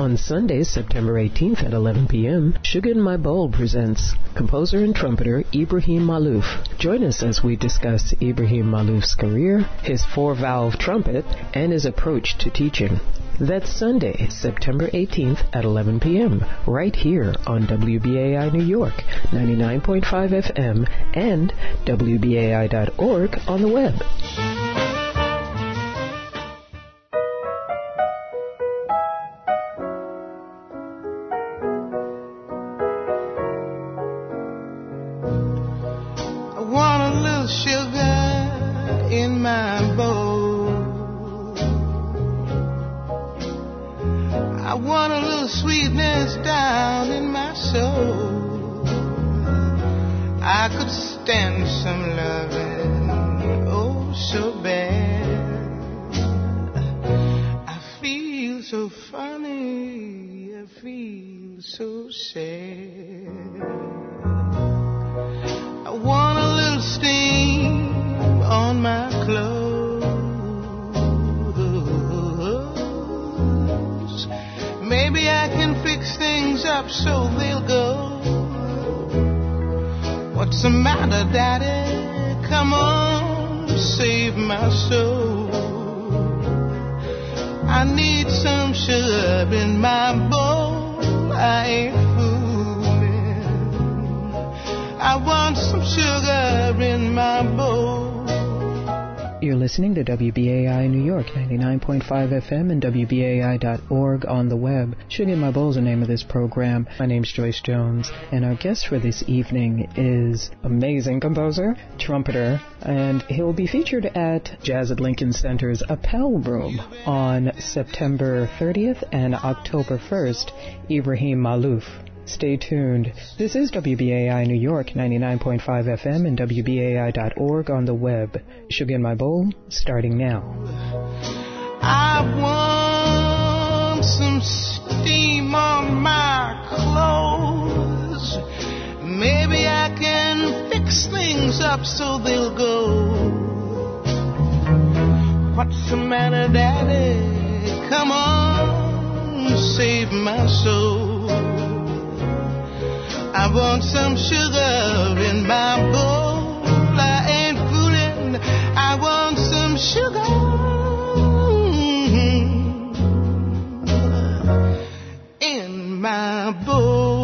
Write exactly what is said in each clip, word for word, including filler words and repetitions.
On Sunday, September eighteenth at eleven p.m., Sugar in My Bowl presents composer and trumpeter Ibrahim Malouf. Join us as we discuss Ibrahim Malouf's career, his four-valve trumpet, and his approach to teaching. That's Sunday, September eighteenth at eleven p.m., right here on W B A I New York, ninety-nine point five F M, and W B A I dot org on the web. I want a little sugar in my bowl. I want a little sweetness down in my soul. I could stand some loving, oh so bad. I feel so funny, I feel so sad. I want a little steam on my clothes. Maybe I can fix things up so they'll go. What's the matter, Daddy? Come on, save my soul. I need some sugar in my bowl. I ain't fooling. I want some sugar in my bowl. You're listening to W B A I New York, ninety-nine point five F M and W B A I dot org on the web. Sugar in My Bowl is the name of this program. My name's Joyce Jones, and our guest for this evening is amazing composer, trumpeter, and he'll be featured at Jazz at Lincoln Center's Appel Room on September thirtieth and October first, Ibrahim Malouf. Stay tuned. This is W B A I New York, ninety-nine point five F M and W B A I dot org on the web. Sugar in My Bowl, starting now. I want some steam on my clothes. Maybe I can fix things up so they'll go. What's the matter, Daddy? Come on, save my soul. I want some sugar in my bowl. I ain't fooling. I want some sugar in my bowl.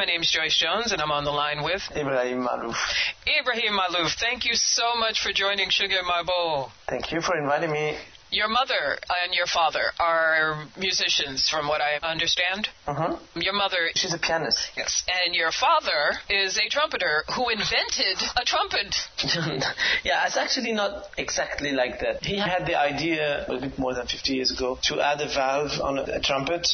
My name's Joyce Jones, and I'm on the line with Ibrahim Malouf. Ibrahim Malouf. Thank you so much for joining Sugar in My Bowl. Thank you for inviting me. Your mother and your father are musicians, from what I understand. Uh-huh. Your mother... She's a pianist. Yes. And your father is a trumpeter who invented a trumpet. Yeah, it's actually not exactly like that. He had the idea a bit more than fifty years ago to add a valve on a, a trumpet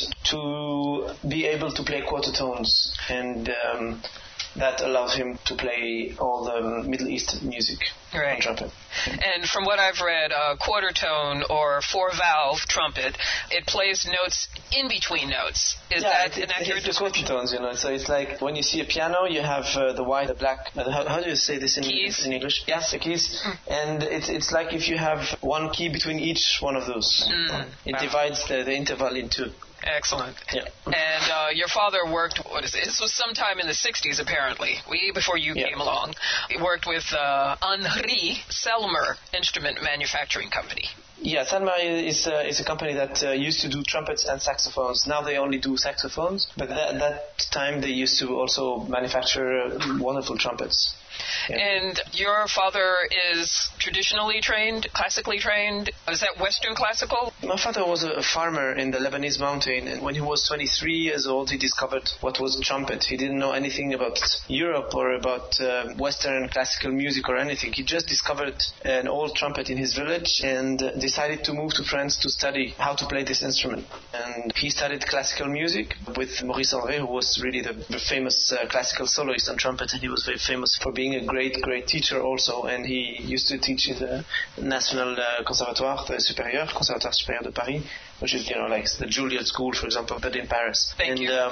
to be able to play quarter tones. And... Um, that allows him to play all the Middle East music right. on trumpet. And from what I've read, a quarter tone or four-valve trumpet, it plays notes in between notes. Is yeah, that it, an accurate it's description? the quarter tones, you know. So it's like when you see a piano, you have uh, the white, the black. Uh, how, how do you say this in, keys. in English? Yes, the keys. Mm. And it's it's like if you have one key between each one of those. Mm. It wow. divides the, the interval into. Excellent. Yeah. And uh, your father worked, what is it? This was sometime in the sixties, apparently, way before you yeah. came along. He worked with uh, Henri Selmer Instrument Manufacturing Company. Yeah, Selmer is, uh, is a company that uh, used to do trumpets and saxophones. Now they only do saxophones, but at that time they used to also manufacture uh, wonderful trumpets. Yeah. And your father is traditionally trained, classically trained? Is that Western classical? My father was a farmer in the Lebanese mountain, and when he was twenty-three years old, he discovered what was trumpet. He didn't know anything about Europe or about uh, Western classical music or anything. He just discovered an old trumpet in his village and uh, decided to move to France to study how to play this instrument. And he studied classical music with Maurice Henry, who was really the, the famous uh, classical soloist on trumpet, and he was very famous for being a great, great teacher also, and he used to teach in the National uh, Conservatoire Supérieur, Conservatoire Supérieur de Paris, which is, you know, like the Juilliard School, for example, but in Paris. Thank and you. Um,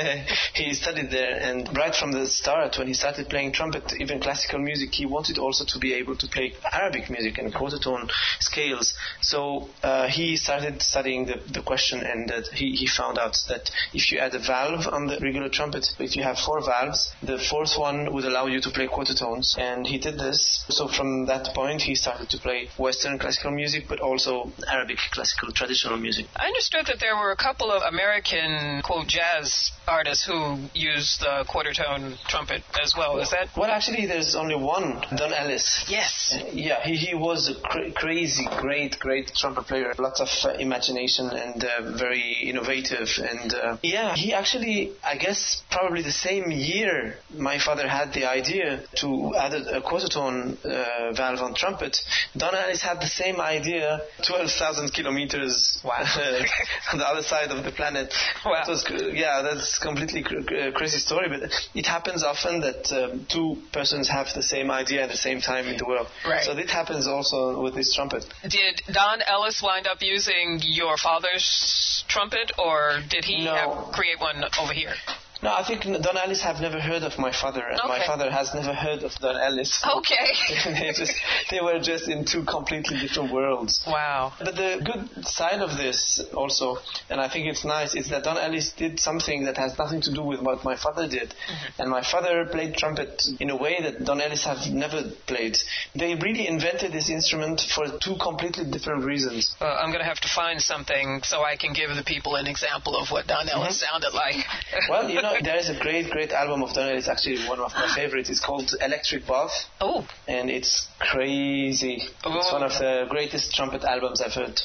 he studied there, and right from the start, when he started playing trumpet, even classical music, he wanted also to be able to play Arabic music and quarter tone scales. So uh, he started studying the, the question, and uh, he, he found out that if you add a valve on the regular trumpet, if you have four valves, the fourth one would allow you to play quarter tones, and he did this. So from that point, he started to play Western classical music, but also Arabic classical traditional music. I understood that there were a couple of American, quote, jazz artists who used the quarter-tone trumpet as well. Is that? Well, actually, there's only one, Don Ellis. Yes. Uh, yeah, he, he was a cra- crazy, great, great trumpet player. Lots of uh, imagination and uh, very innovative. And uh, yeah, he actually, I guess, probably the same year my father had the idea to add a, a quarter-tone uh, valve on trumpet. Don Ellis had the same idea twelve thousand kilometers wow. on the other side of the planet. Wow. It was, yeah, that's completely cr- crazy story, but it happens often that um, two persons have the same idea at the same time in the world. Right. So it happens also with this trumpet. Did Don Ellis wind up using your father's trumpet, or did he no. have, create one over here? No, I think Don Ellis have never heard of my father, and okay. my father has never heard of Don Ellis. Okay. they, just, they were just in two completely different worlds. Wow. But the good side of this also, and I think it's nice, is that Don Ellis did something that has nothing to do with what my father did. Mm-hmm. And my father played trumpet in a way that Don Ellis have never played. They really invented this instrument for two completely different reasons. Uh, I'm going to have to find something so I can give the people an example of what Don Ellis mm-hmm. sounded like. Well, you know, there is a great, great album of Don Ellis, actually one of my favorites. It's called Electric Bath. Oh. And it's crazy. Oh. It's one of the greatest trumpet albums I've heard.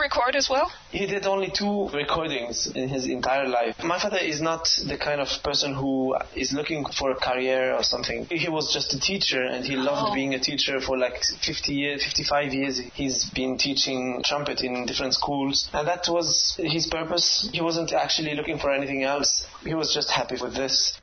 record as well? He did only two recordings in his entire life. My father is not the kind of person who is looking for a career or something. He was just a teacher, and he loved oh. being a teacher for like fifty years, fifty-five years. He's been teaching trumpet in different schools, and that was his purpose. He wasn't actually looking for anything else. He was just happy with this.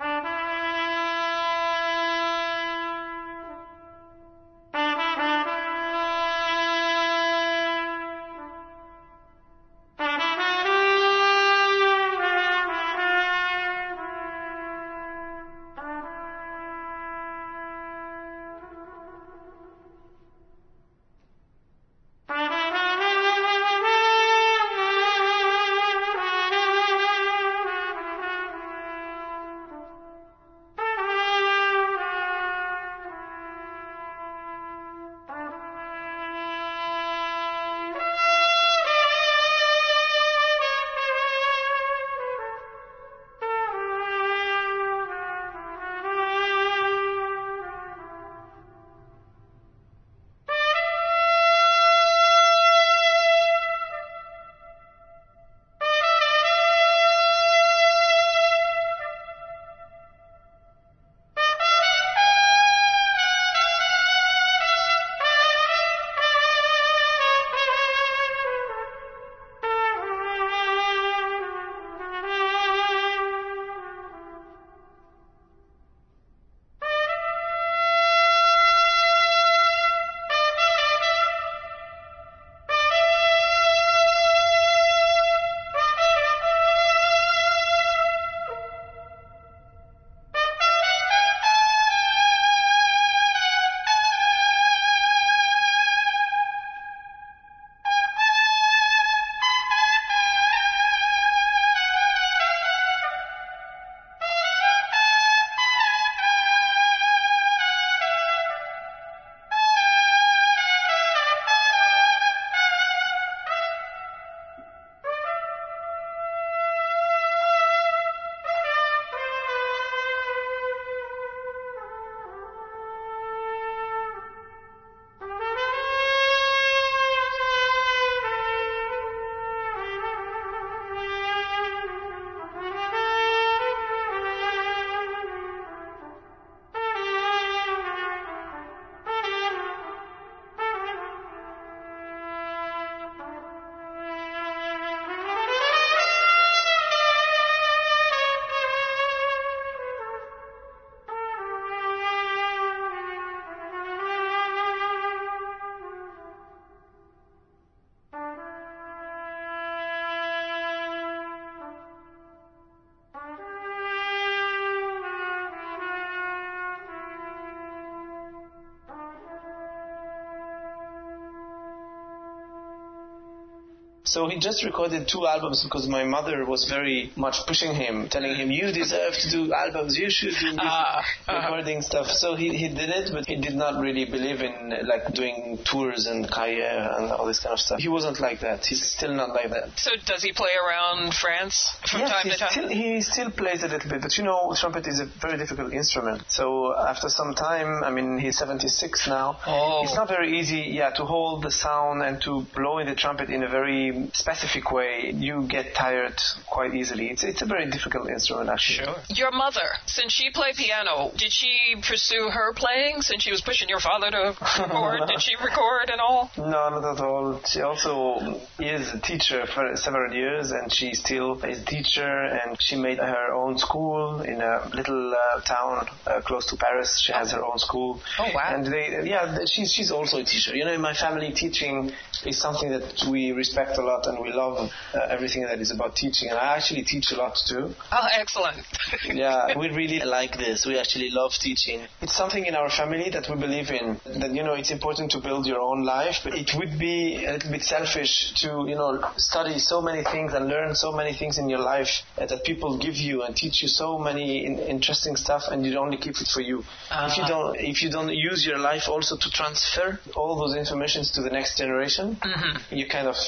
So he just recorded two albums because my mother was very much pushing him, telling him, you deserve to do albums, you should do uh, recording uh, stuff. So he, he did it, but he did not really believe in like doing tours and career and all this kind of stuff. He wasn't like that. He's still not like that. So does he play around France from yes, time to time? Still, he still plays a little bit, but you know, trumpet is a very difficult instrument. So after some time, I mean, he's seventy-six now. Oh. It's not very easy, yeah, to hold the sound and to blow in the trumpet in a very specific way. You get tired quite easily. It's it's a very difficult instrument, actually. Sure. Your mother, since she played piano, did she pursue her playing since she was pushing your father to record? Did she record and all? No, not at all. She also is a teacher for several years, and she still is a teacher, and she made her own school in a little uh, town uh, close to Paris. She has her own school. Oh, wow. And they, yeah, she's, she's also a teacher. You know, in my family, teaching is something that we respect a lot, and we love uh, everything that is about teaching. And I actually teach a lot too. Oh, excellent. Yeah, we really like this. We actually love teaching. It's something in our family that we believe in, that, you know, it's important to build your own life, but it would be a little bit selfish to, you know, study so many things and learn so many things in your life uh, that people give you and teach you so many in- interesting stuff, and you only keep it for you. Uh-huh. If you don't, if you don't use your life also to transfer all those informations to the next generation, mm-hmm. you kind of, you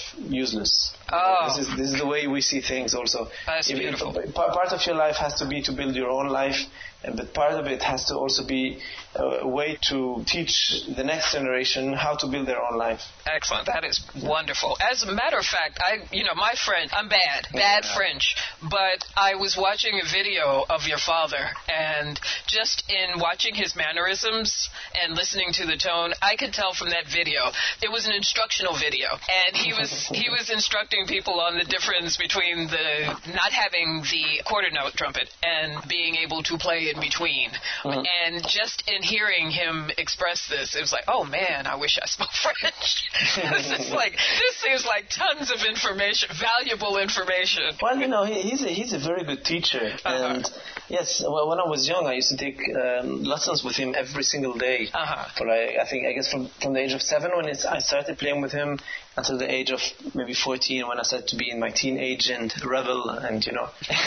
useless. Oh. This is, this is the way we see things also. That's If- beautiful. if- part of your life has to be to build your own life, but part of it has to also be a way to teach the next generation how to build their own life. Excellent. That is wonderful. As a matter of fact, I, you know, my French, I'm bad, bad Yeah. French, but I was watching a video of your father, and just in watching his mannerisms and listening to the tone, I could tell from that video, it was an instructional video, and he was, he was instructing people on the difference between the, not having the quarter note trumpet and being able to play in between. Mhm. And just in hearing him express this, it was like, oh man, I wish I spoke French. This is like, this seems like tons of information, valuable information. Well, you know, he, he's a he's a very good teacher, Uh-huh. and yes, well, when I was young, I used to take um, lessons with him every single day. Uh-huh. For I, I think I guess from, from the age of seven when it's, I started playing with him until the age of maybe fourteen when I started to be in my teenage and rebel and you know.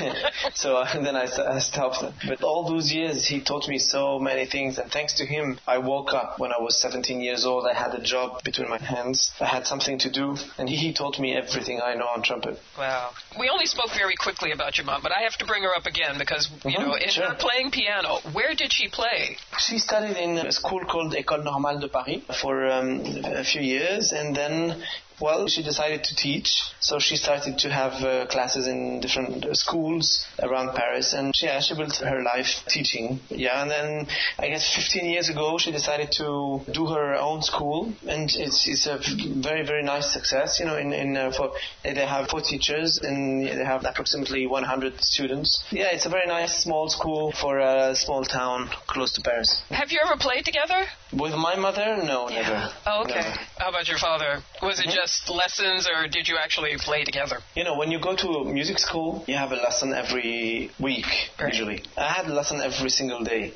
So uh, then I, I stopped. But all those years, he taught me so many things, and thanks to him, I woke up when I was seventeen years old. I had a job between my hands. I had something to do, and he, he taught me everything I know on trumpet. Wow. We only spoke very quickly about your mom, but I have to bring her up again because, you Mhm, know, in sure. her playing piano, where did she play? She studied in a school called École Normale de Paris for um, a few years, and then, well, she decided to teach. So she started to have uh, classes in different uh, schools around Paris, and she, yeah, she built her life teaching. Yeah, and then I guess fifteen years ago she decided to do her own school, and it's it's a very very nice success. You know, in in uh, for they have four teachers and they have approximately one hundred students. Yeah, it's a very nice small school for a small town close to Paris. Have you ever played together? With my mother, no, never. Oh, okay. Never. How about your father? Was it Mhm. just lessons, or did you actually play together? You know, when you go to a music school, you have a lesson every week, Right. usually. I had a lesson every single day.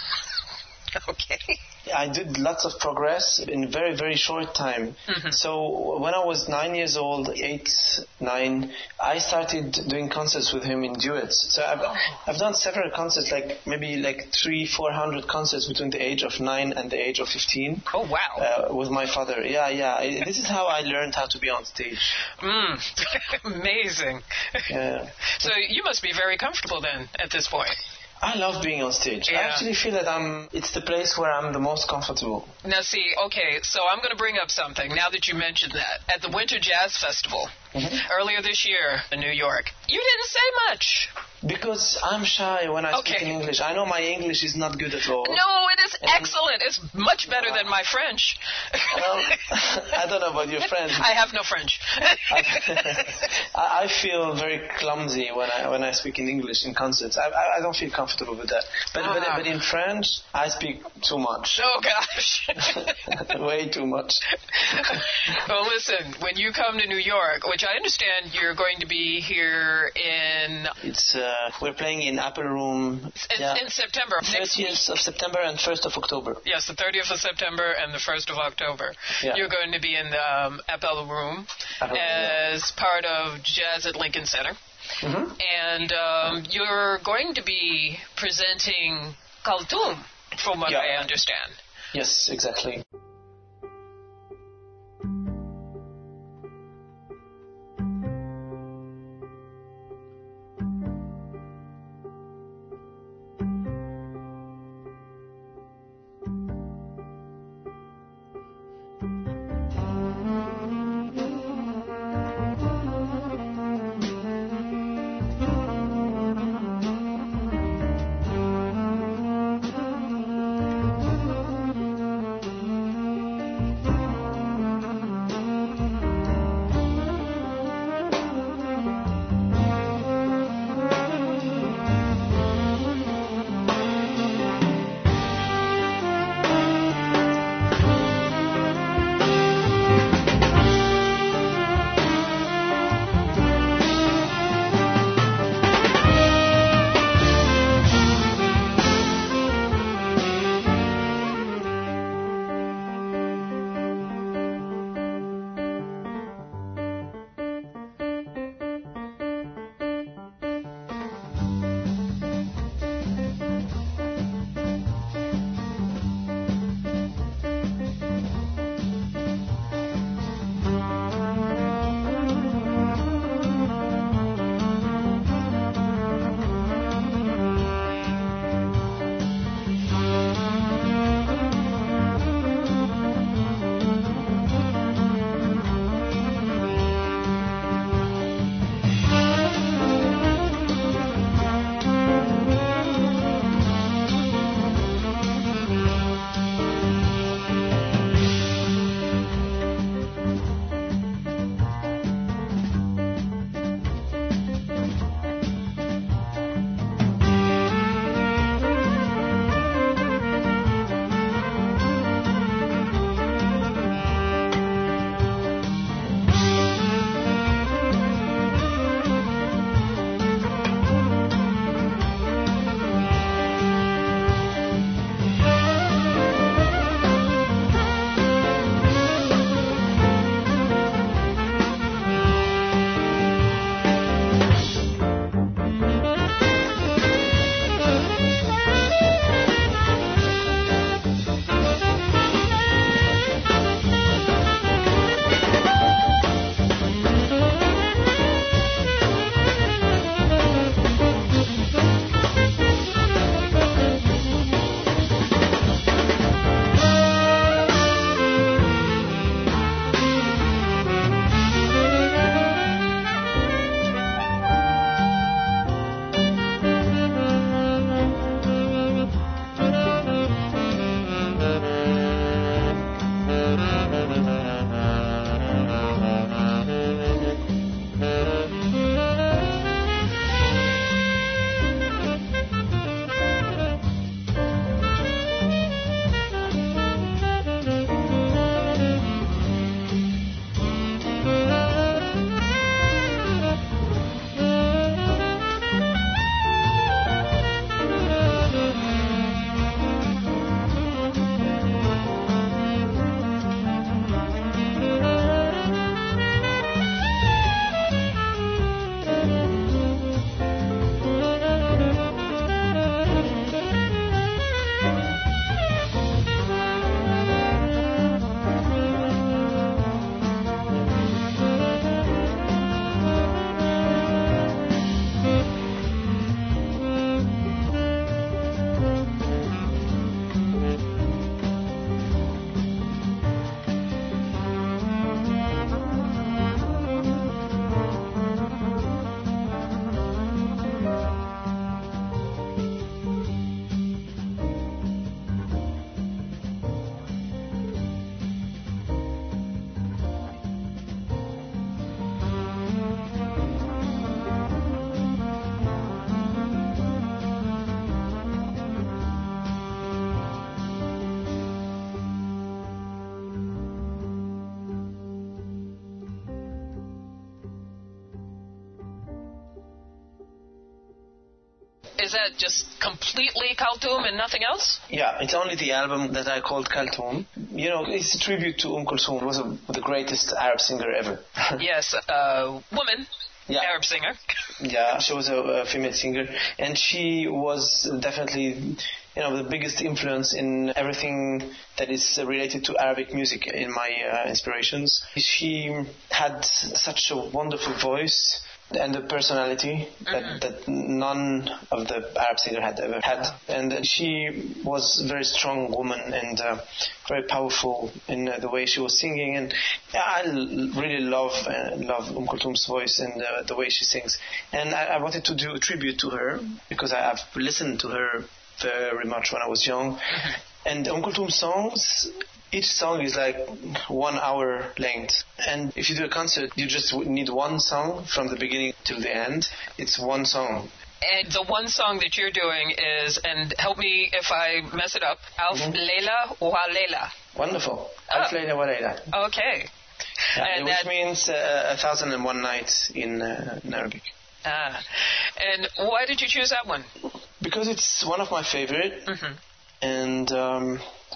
Okay. I did lots of progress in a very, very short time. Mhm. So when I was nine years old, eight, nine, I started doing concerts with him in duets. So I've, I've done several concerts, like maybe like three, four hundred concerts between the age of nine and the age of fifteen. Oh, wow. Uh, with my father. Yeah, yeah. I, this is how I learned how to be on stage. Mm. Amazing. Yeah. So you must be very comfortable then at this point. I love being on stage. I Yeah. actually feel that I'm. It's the place where I'm the most comfortable. Now, see, okay, so I'm going to bring up something now that you mentioned that. At the Winter Jazz Festival Mhm. earlier this year in New York, you didn't say much. Because I'm shy when I speak Okay. in English. I know my English is not good at all. No, it is excellent. It's much better than my French. Well, I don't know about your friends. I have no French. I, I feel very clumsy when I when I speak in English in concerts. I I, I don't feel comfortable with that. But, but Ah. but in French, I speak too much. Oh, gosh. Way too much. Well, listen, when you come to New York, which I understand you're going to be here in, It's uh, we're playing in Apple Room. in, yeah. in September. Next week. thirtieth of September and first of October. Yes, the thirtieth of September and the first of October. Yeah. You're going to be in the um, Appel Room Apple Room, yeah. as part of Jazz at Lincoln Center. Mm-hmm. And um, you're going to be presenting Khaltoum, from what Yeah. I understand. Yes, exactly. Is that just completely Khartoum and nothing else? Yeah, it's only the album that I called Khartoum. You know, it's a tribute to Umm Kulthum. She was a, the greatest Arab singer ever. Yes, uh, woman. Yeah. Arab singer. Yeah, she was a, a female singer, and she was definitely, you know, the biggest influence in everything that is related to Arabic music in my uh, inspirations. She had such a wonderful voice and a personality that, mm-hmm. that none of the Arab singers had ever had. And she was a very strong woman and uh, very powerful in uh, the way she was singing. And I l- really love uh, love Umm Kulthum's voice and uh, the way she sings. And I, I wanted to do a tribute to her because I, I've listened to her very much when I was young. Mm-hmm. And Umm Kulthum's songs, each song is like one hour length. And if you do a concert, you just need one song from the beginning till the end. It's one song. And the one song that you're doing is, and help me if I mess it up, Alf mm-hmm. Leila wa Leila. Wonderful. Oh. Alf Leila wa Leila. Okay. Yeah, and which that means uh, a thousand and one nights in, uh, in Arabic. Ah. And why did you choose that one? Because it's one of my favorite. Mm-hmm. And um,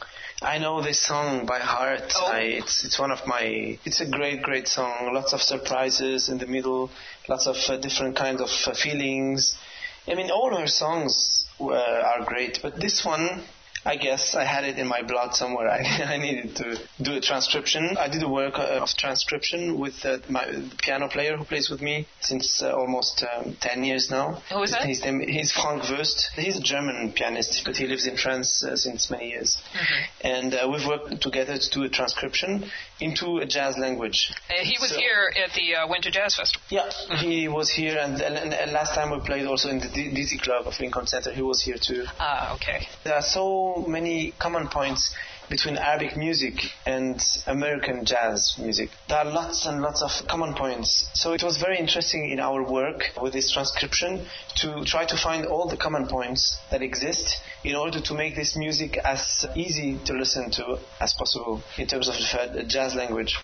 I know this song by heart. Oh. I, it's it's one of my. It's a great, great song. Lots of surprises in the middle. Lots of uh, different kinds of uh, feelings. I mean, all her songs uh, are great, but this one, I guess I had it in my blood somewhere. I, I needed to do a transcription. I did a work of transcription with uh, my piano player who plays with me since uh, almost um, ten years now. Who is that? His name is Frank Wöst. He's a German pianist, but he lives in France uh, since many years. Mm-hmm. And uh, we've worked together to do a transcription into a jazz language. Uh, he was so, here at the uh, Winter Jazz Festival. Yeah, mm-hmm. he was here, and, and, and last time we played also in the D- Dizzy Club of Lincoln Center. He was here too. Ah, okay. There are so many common points between Arabic music and American jazz music. There are lots and lots of common points. So it was very interesting in our work with this transcription to try to find all the common points that exist in order to make this music as easy to listen to as possible in terms of the jazz language.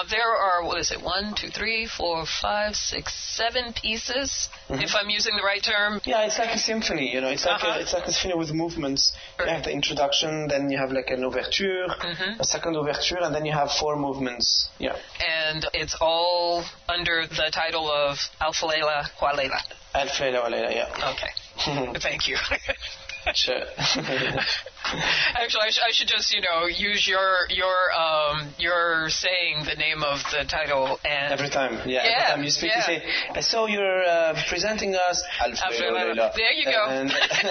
there are, what is it, one, two, three, four, five, six, seven pieces, mm-hmm. if I'm using the right term. Yeah, it's like a symphony, you know, it's like, uh-huh. a, it's like a symphony with movements. You have the introduction, then you have like an ouverture, mm-hmm. a second ouverture, and then you have four movements. Yeah. And it's all under the title of Alf Layla Wa Layla. Alf Layla Wa Layla, yeah. Okay. Thank you. Sure. Actually, I, sh- I should just, you know, use your your um your saying the name of the title and every time, yeah. yeah Every time you speak, yeah. you say, "I saw you're uh, presenting us." Alf Layla Layla. There you go. And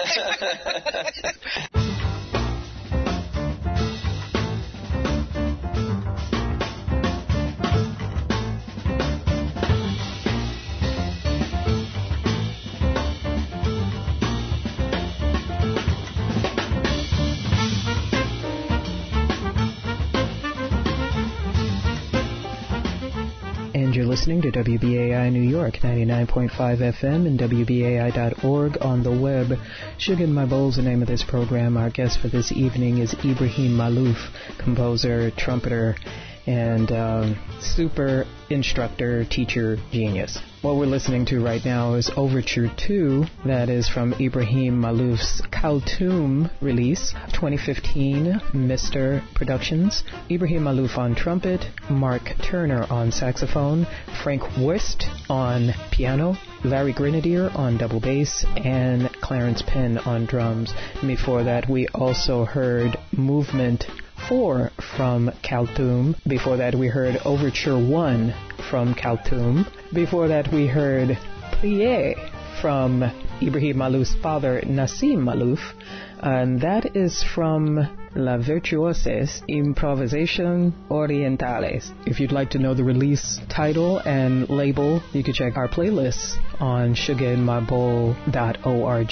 You're listening to W B A I New York, ninety-nine point five F M and W B A I dot org on the web. Sugar in My Bowl is the name of this program. Our guest for this evening is Ibrahim Maalouf, composer, trumpeter, and um, super instructor, teacher, genius. What we're listening to right now is Overture two, that is from Ibrahim Maalouf's Khartoum release, twenty fifteen, Mister Productions. Ibrahim Maalouf on trumpet, Mark Turner on saxophone, Frank West on piano, Larry Grenadier on double bass, and Clarence Penn on drums. Before that, we also heard Movement four from Khartoum. Before that, we heard Overture one from Khartoum. Before that, we heard Plié from Ibrahim Maalouf's father, Nassim Maalouf. And that is from La Virtuoses Improvisation Orientales. If you'd like to know the release title and label, you can check our playlists on sugar in my bowl dot org.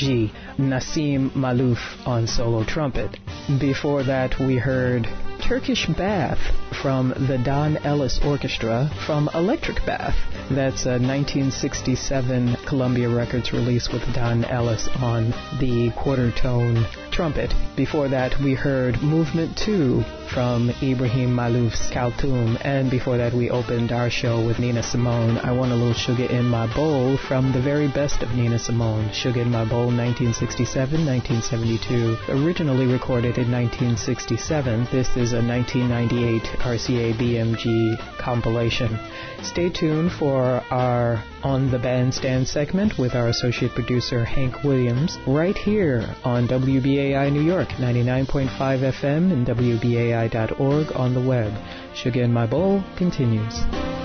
Nassim Maalouf on solo trumpet. Before that, we heard Turkish Bath from the Don Ellis Orchestra from Electric Bath. That's a nineteen sixty-seven Columbia Records release with Don Ellis on the quarter tone trumpet. Before that, we heard Movement two from Ibrahim Maalouf's Khartoum. And before that, we opened our show with Nina Simone, I Want a Little Sugar in My Bowl, from the very best of Nina Simone, Sugar in My Bowl, nineteen sixty-seven nineteen seventy-two. Originally recorded in nineteen sixty-seven, this is a nineteen ninety-eight R C A B M G compilation. Stay tuned for our On the Bandstand segment with our associate producer Hank Williams right here on W B A I New York, ninety-nine point five F M and W B A I dot org on the web. Sugar in My Bowl continues.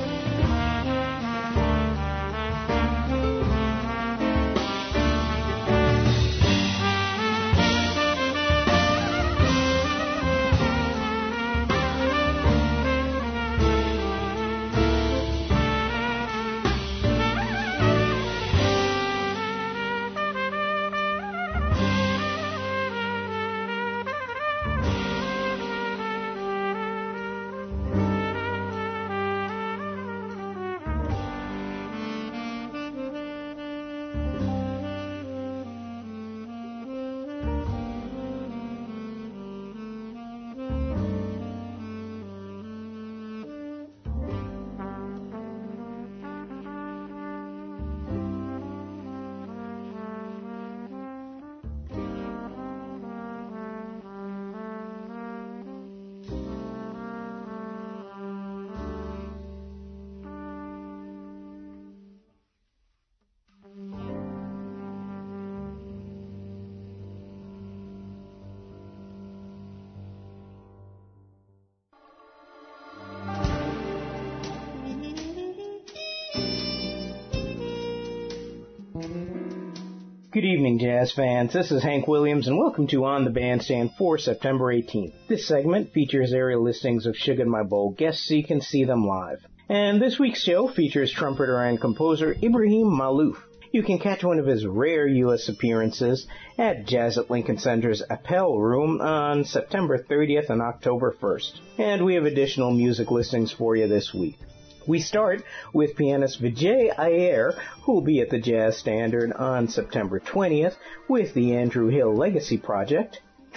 Good evening, jazz fans. This is Hank Williams, and welcome to On the Bandstand for September eighteenth. This segment features area listings of Sugar in My Bowl guests so you can see them live. And this week's show features trumpeter and composer Ibrahim Maalouf. You can catch one of his rare U S appearances at Jazz at Lincoln Center's Appel Room on September thirtieth and October first. And we have additional music listings for you this week. We start with pianist Vijay Iyer, who will be at the Jazz Standard on September twentieth with the Andrew Hill Legacy Project.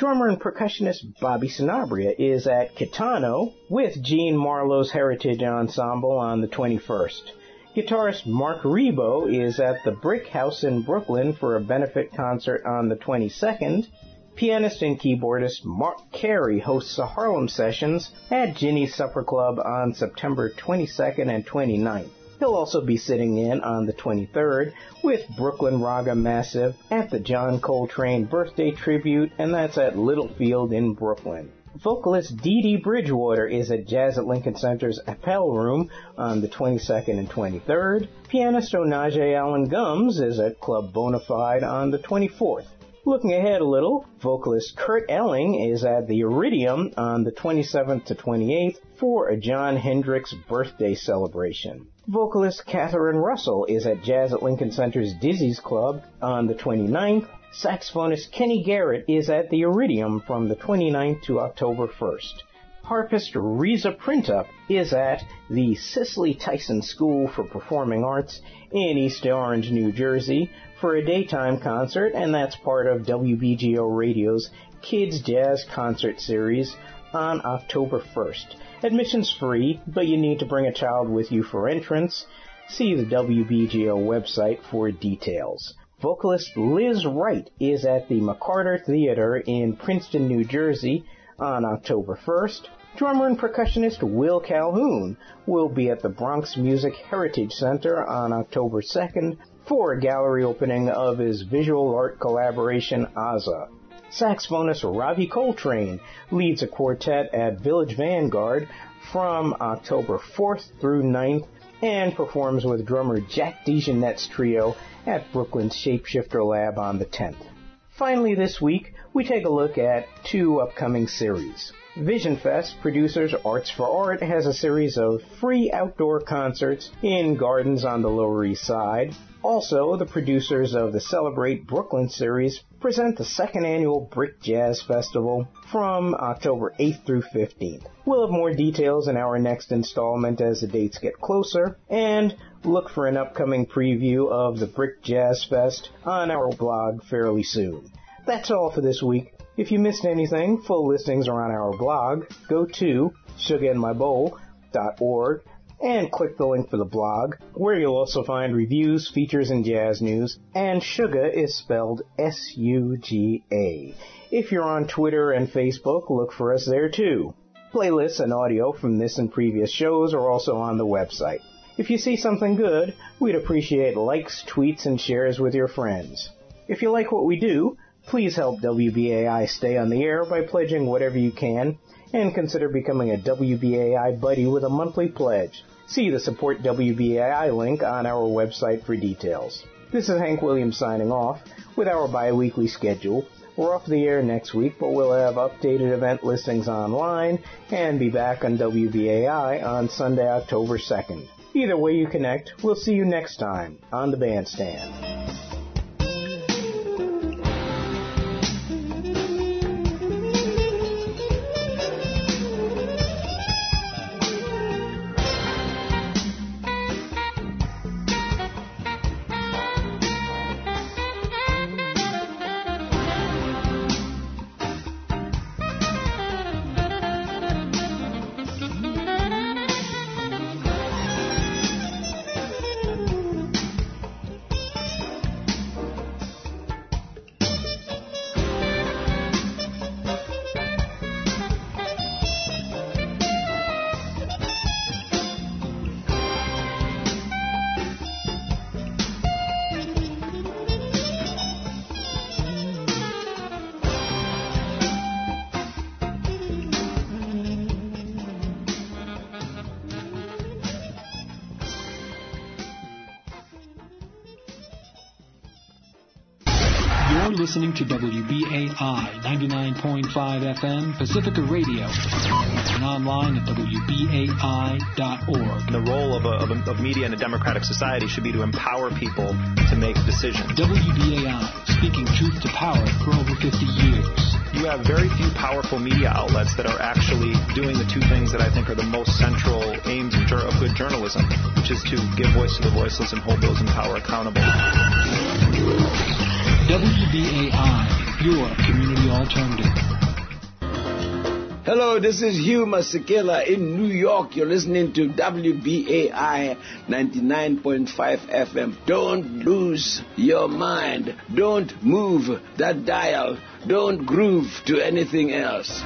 Drummer and percussionist Bobby Sanabria is at Kitano with Gene Marlowe's Heritage Ensemble on the twenty-first. Guitarist Mark Rebo is at the Brick House in Brooklyn for a benefit concert on the twenty-second. Pianist and keyboardist Mark Carey hosts a Harlem Sessions at Ginny's Supper Club on September twenty-second and twenty-ninth. He'll also be sitting in on the twenty-third with Brooklyn Raga Massive at the John Coltrane Birthday Tribute, and that's at Littlefield in Brooklyn. Vocalist Dee Dee Bridgewater is at Jazz at Lincoln Center's Appel Room on the twenty-second and twenty-third. Pianist Onaje Allen Gums is at Club Bonafide on the twenty-fourth. Looking ahead a little, vocalist Kurt Elling is at the Iridium on the twenty-seventh to twenty-eighth for a John Hendricks birthday celebration. Vocalist Catherine Russell is at Jazz at Lincoln Center's Dizzy's Club on the twenty-ninth. Saxophonist Kenny Garrett is at the Iridium from the twenty-ninth to October first. Harpist Reza Printup is at the Cicely Tyson School for Performing Arts in East Orange, New Jersey for a daytime concert, and that's part of W B G O Radio's Kids Jazz Concert Series on October first. Admission's free, but you need to bring a child with you for entrance. See the W B G O website for details. Vocalist Liz Wright is at the McCarter Theater in Princeton, New Jersey on October first. Drummer and percussionist Will Calhoun will be at the Bronx Music Heritage Center on October second for a gallery opening of his visual art collaboration, Aza. Saxophonist Ravi Coltrane leads a quartet at Village Vanguard from October fourth through ninth and performs with drummer Jack DeJohnette's trio at Brooklyn's Shapeshifter Lab on the tenth. Finally this week, we take a look at two upcoming series. Vision Fest Producers Arts for Art has a series of free outdoor concerts in gardens on the Lower East Side. Also, the producers of the Celebrate Brooklyn series present the second annual Brick Jazz Festival from October eighth through fifteenth. We'll have more details in our next installment as the dates get closer, and look for an upcoming preview of the Brick Jazz Fest on our blog fairly soon. That's all for this week. If you missed anything, full listings are on our blog. Go to sugar in my bowl dot org and click the link for the blog, where you'll also find reviews, features, and jazz news. And Sugar is spelled S U G A. If you're on Twitter and Facebook, look for us there too. Playlists and audio from this and previous shows are also on the website. If you see something good, we'd appreciate likes, tweets, and shares with your friends. If you like what we do, please help W B A I stay on the air by pledging whatever you can, and consider becoming a W B A I buddy with a monthly pledge. See the Support W B A I link on our website for details. This is Hank Williams signing off with our bi-weekly schedule. We're off the air next week, but we'll have updated event listings online and be back on W B A I on Sunday, October second. Either way you connect, we'll see you next time on the Bandstand. Listening to W B A I ninety-nine point five F M Pacifica Radio and online at W B A I dot org. The role of, a, of, a, of media in a democratic society should be to empower people to make decisions. W B A I, speaking truth to power for over fifty years. You have very few powerful media outlets that are actually doing the two things that I think are the most central aims of, of good journalism, which is to give voice to the voiceless and hold those in power accountable. W B A I, your community alternative. Hello, this is Hugh Masekela in New York. You're listening to W B A I ninety-nine point five F M. Don't lose your mind. Don't move that dial. Don't groove to anything else.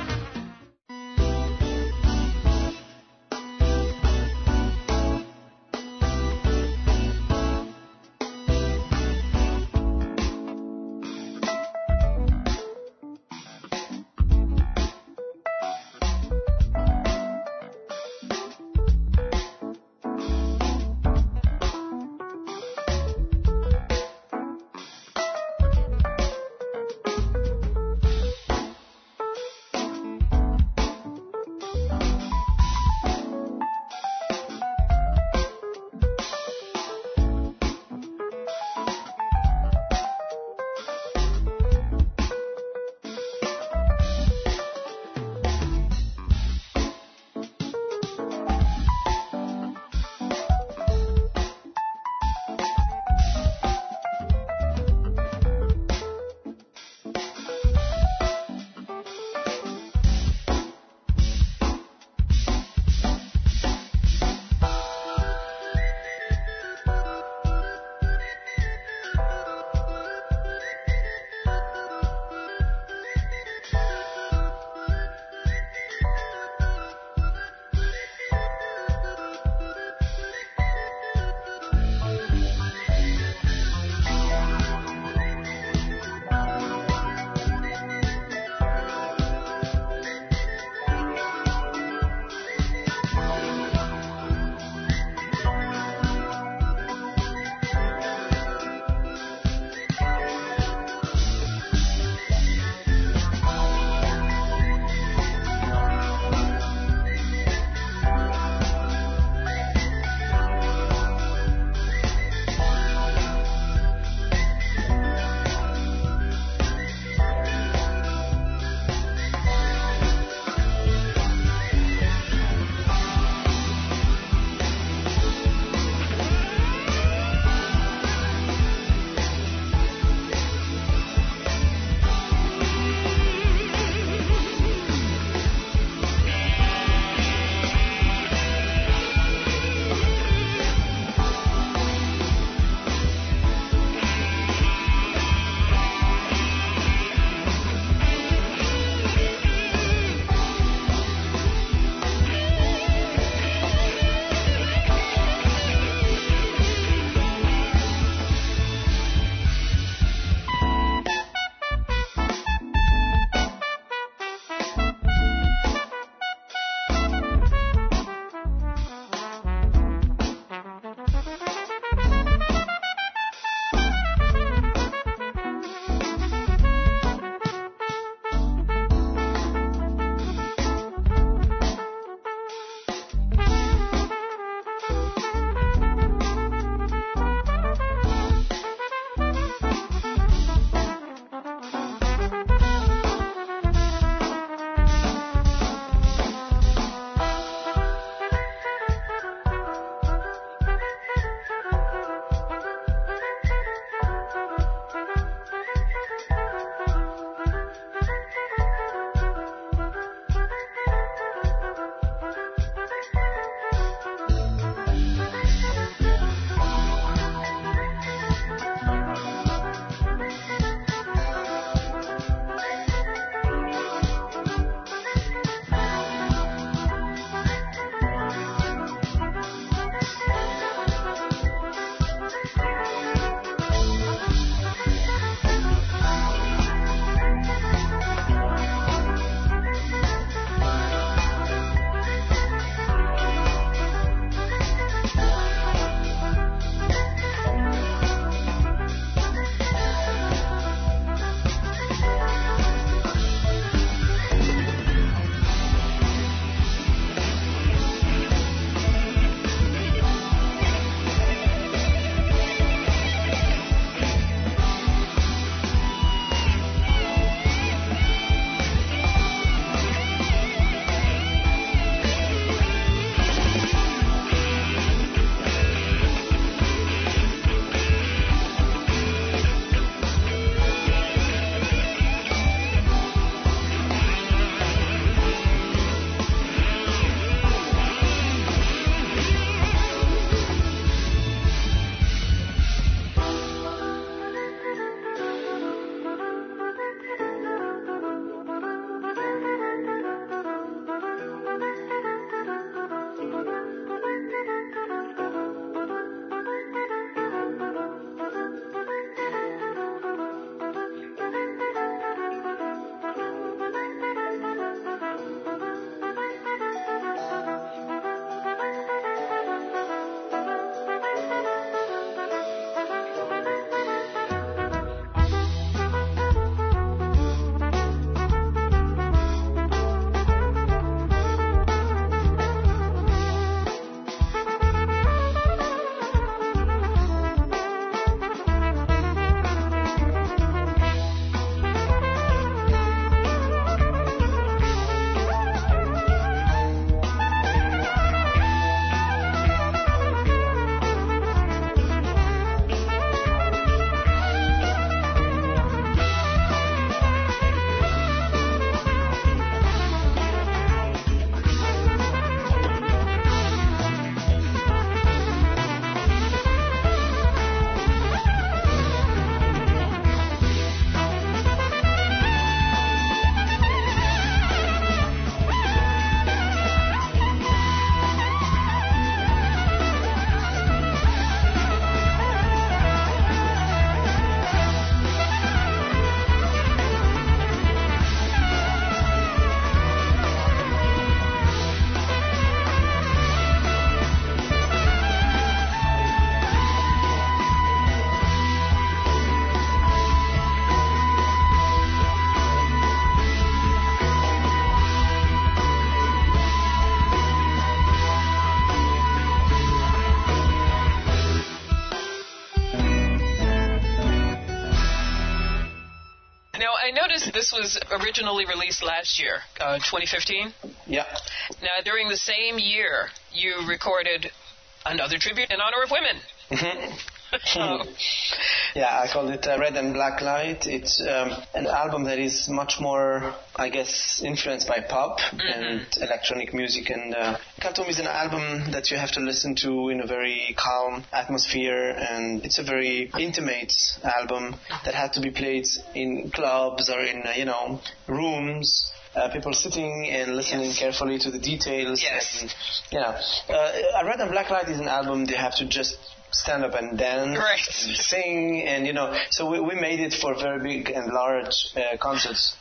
this was originally released last year, uh, twenty fifteen? Yeah. Now, during the same year, you recorded another tribute in honor of women. Mm-hmm. Yeah, I called it uh, Red and Black Light. It's um, an album that is much more, I guess, influenced by pop mm-hmm. and electronic music. And uh, Khartoum is an album that you have to listen to in a very calm atmosphere, and it's a very intimate album that had to be played in clubs or in, uh, you know, rooms. Uh, people sitting and listening yes. carefully to the details. Yes. And, you know, uh, Red and Black Light is an album they have to just stand up and dance, right. and sing, and you know, so we, we made it for very big and large uh, concerts.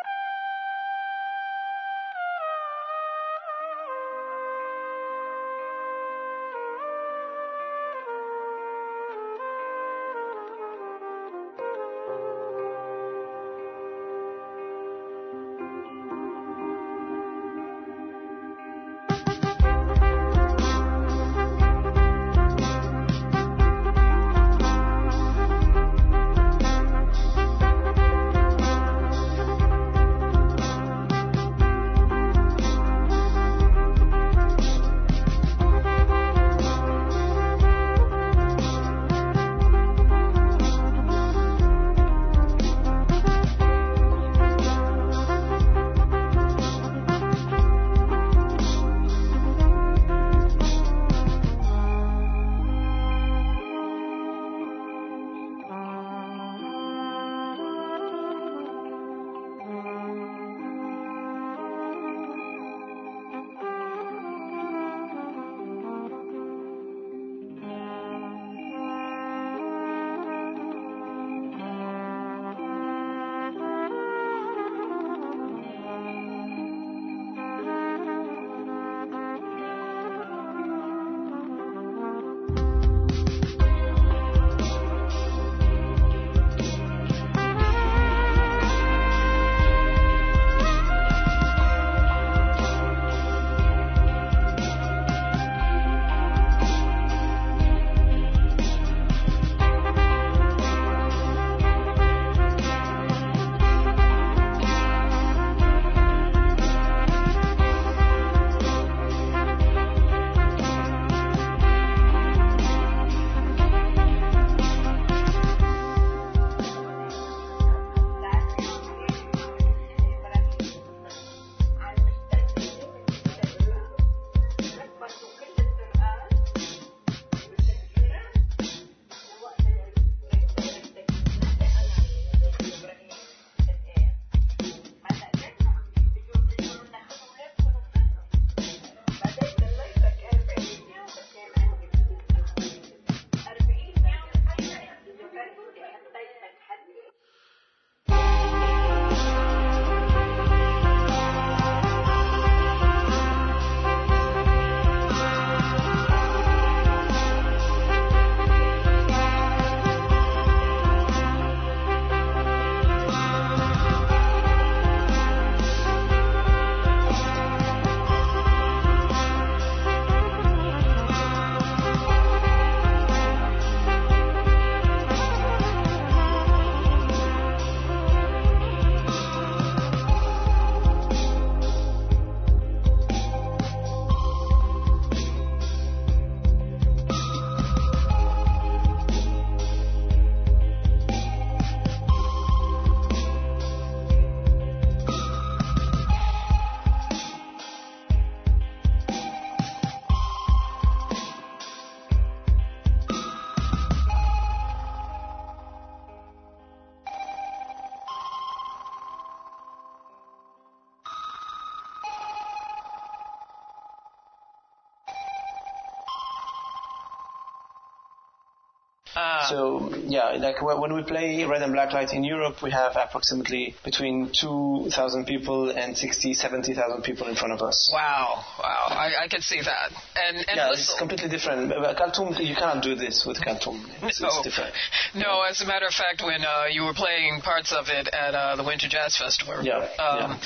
Uh, so, yeah, like when we play Red and Black Light in Europe, we have approximately between two thousand people and sixty, seventy thousand people in front of us. Wow, wow, I, I can see that. And, and yeah, listen, it's completely different. But Khartoum, you cannot do this with Khartoum. It's, no, it's different. No, as a matter of fact, when uh, you were playing parts of it at uh, the Winter Jazz Festival, yeah, um, yeah.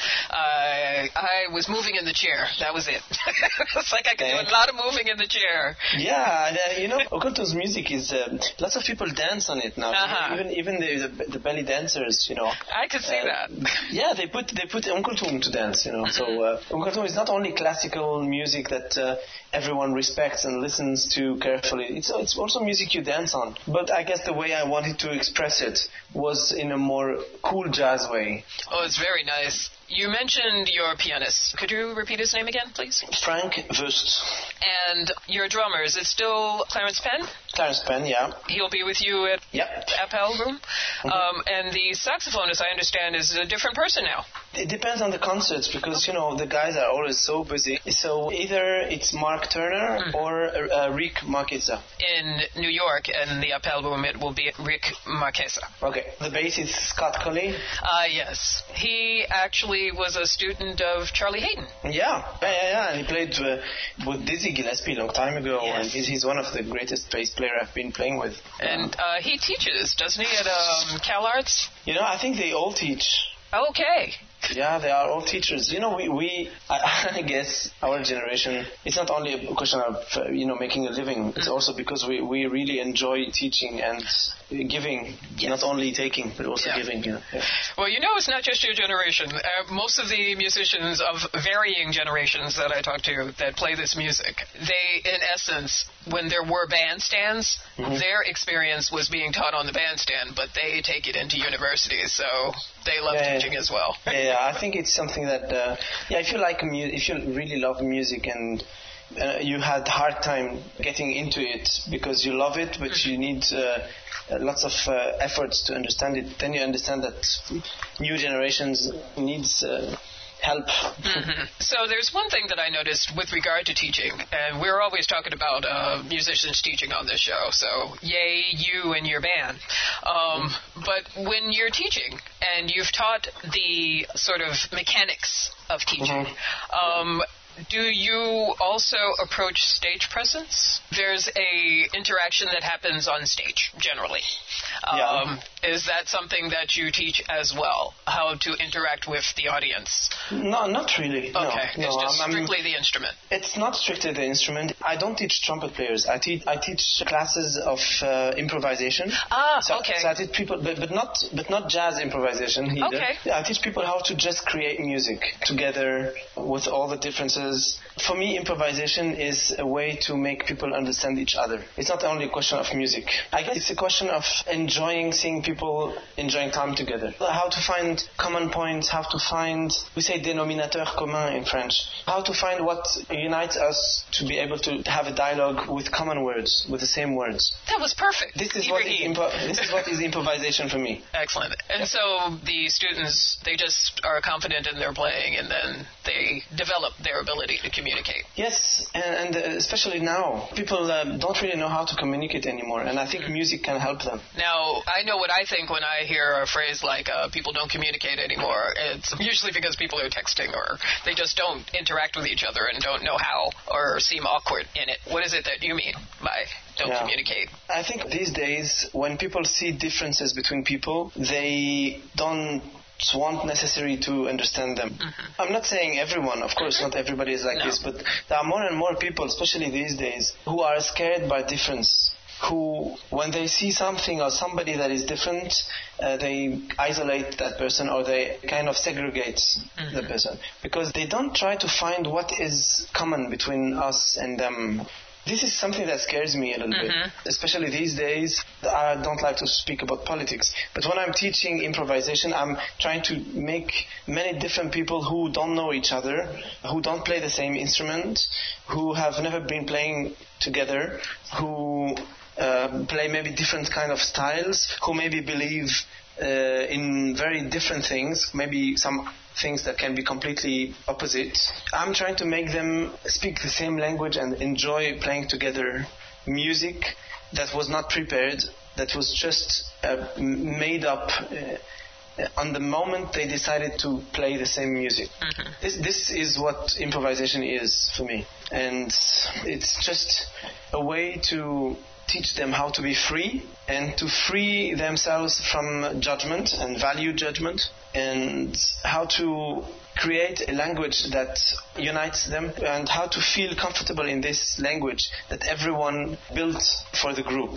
I, I was moving in the chair. That was it. It's like I could Thank do a lot of moving in the chair. Yeah, and, uh, you know, Okulto's music is, uh, lots of people dance on it now. Uh-huh. Even even the, the the belly dancers, you know. I could see uh, that. Yeah, they put they put Umkultum to dance, you know. Mm-hmm. So uh, Umkultum is not only classical music that uh, everyone respects and listens to carefully. It's it's also music you dance on. But I guess the way I wanted to express it was in a more cool jazz way. Oh, it's very nice. You mentioned your pianist. Could you repeat his name again, please? Frank Wust. And your drummer, is it still Clarence Penn? Clarence Penn, yeah. He'll be with you at Yep. Appel Room? Mm-hmm. Um, and the saxophonist, I understand, is a different person now. It depends on the concerts because, you know, the guys are always so busy. So either it's Mark Turner mm. or uh, Rick Marchesa. In New York, and the Appel Room, it will be Rick Marchesa. Okay. The bass is Scott Colley. Ah, uh, yes. He actually was a student of Charlie Hayden. Yeah, yeah, yeah. yeah. He played uh, with Dizzy Gillespie a long time ago, yes. and he's, he's one of the greatest bass players I've been playing with. And uh, he teaches, doesn't he, at um, CalArts? You know, I think they all teach. Okay. Yeah, they are all teachers. You know, we, we I, I guess our generation, it's not only a question of, uh, you know, making a living. It's also because we, we really enjoy teaching and giving, yes. Not only taking, but also yeah. giving. You know? Yeah. Well, you know, it's not just your generation. Uh, most of the musicians of varying generations that I talk to that play this music, they, in essence, when there were bandstands, mm-hmm. their experience was being taught on the bandstand, but they take it into universities, so they love yeah, teaching yeah. as well. Yeah, I think it's something that, uh, yeah, if you like mu- if you really love music and uh, you had hard time getting into it because you love it, but you need uh, lots of uh, efforts to understand it, then you understand that new generations needs uh, help. Mm-hmm. So there's one thing that I noticed with regard to teaching, and we're always talking about uh, musicians teaching on this show, so yay, you and your band. Um, but when you're teaching, and you've taught the sort of mechanics of teaching, mm-hmm. um, do you also approach stage presence? There's a interaction that happens on stage, generally. Yeah. Um, is that something that you teach as well? How to interact with the audience? No, not really. Okay, no, it's no, just I'm, strictly I'm, the instrument. It's not strictly the instrument. I don't teach trumpet players. I teach I teach classes of uh, improvisation. Ah, so, okay. So I teach people, but, but not but not jazz improvisation either. Okay. I teach people how to just create music together with all the differences. For me, improvisation is a way to make people understand each other. It's not only a question of music. I guess it's a question of enjoying seeing people enjoying time together. How to find common points, how to find, we say dénominateur commun in French, how to find what unites us to be able to have a dialogue with common words, with the same words. That was perfect. This is, what is, impo- this is what is improvisation for me. Excellent. And so the students, they just are confident in their playing, and then they develop their ability to communicate. Yes, and, and uh, especially now, people uh, don't really know how to communicate anymore, and I think mm-hmm. music can help them. Now, I know what I think when I hear a phrase like uh, people don't communicate anymore. It's usually because people are texting, or they just don't interact with each other and don't know how, or seem awkward in it. What is it that you mean by don't yeah. communicate? I think these days, when people see differences between people, they don't want necessarily to understand them. Mm-hmm. I'm not saying everyone, of course, not everybody is like no. this, but there are more and more people, especially these days, who are scared by difference, who, when they see something or somebody that is different, uh, they isolate that person, or they kind of segregate mm-hmm. the person, because they don't try to find what is common between us and them. This is something that scares me a little mm-hmm. bit, especially these days. I don't like to speak about politics, but when I'm teaching improvisation, I'm trying to make many different people who don't know each other, who don't play the same instrument, who have never been playing together, who uh, play maybe different kind of styles, who maybe believe uh, in very different things, maybe some things that can be completely opposite. I'm trying to make them speak the same language and enjoy playing together music that was not prepared, that was just uh, made up uh, on the moment they decided to play the same music. Mm-hmm. This, this is what improvisation is for me. And it's just a way to teach them how to be free and to free themselves from judgment and value judgment, and how to create a language that unites them, and how to feel comfortable in this language that everyone built for the group.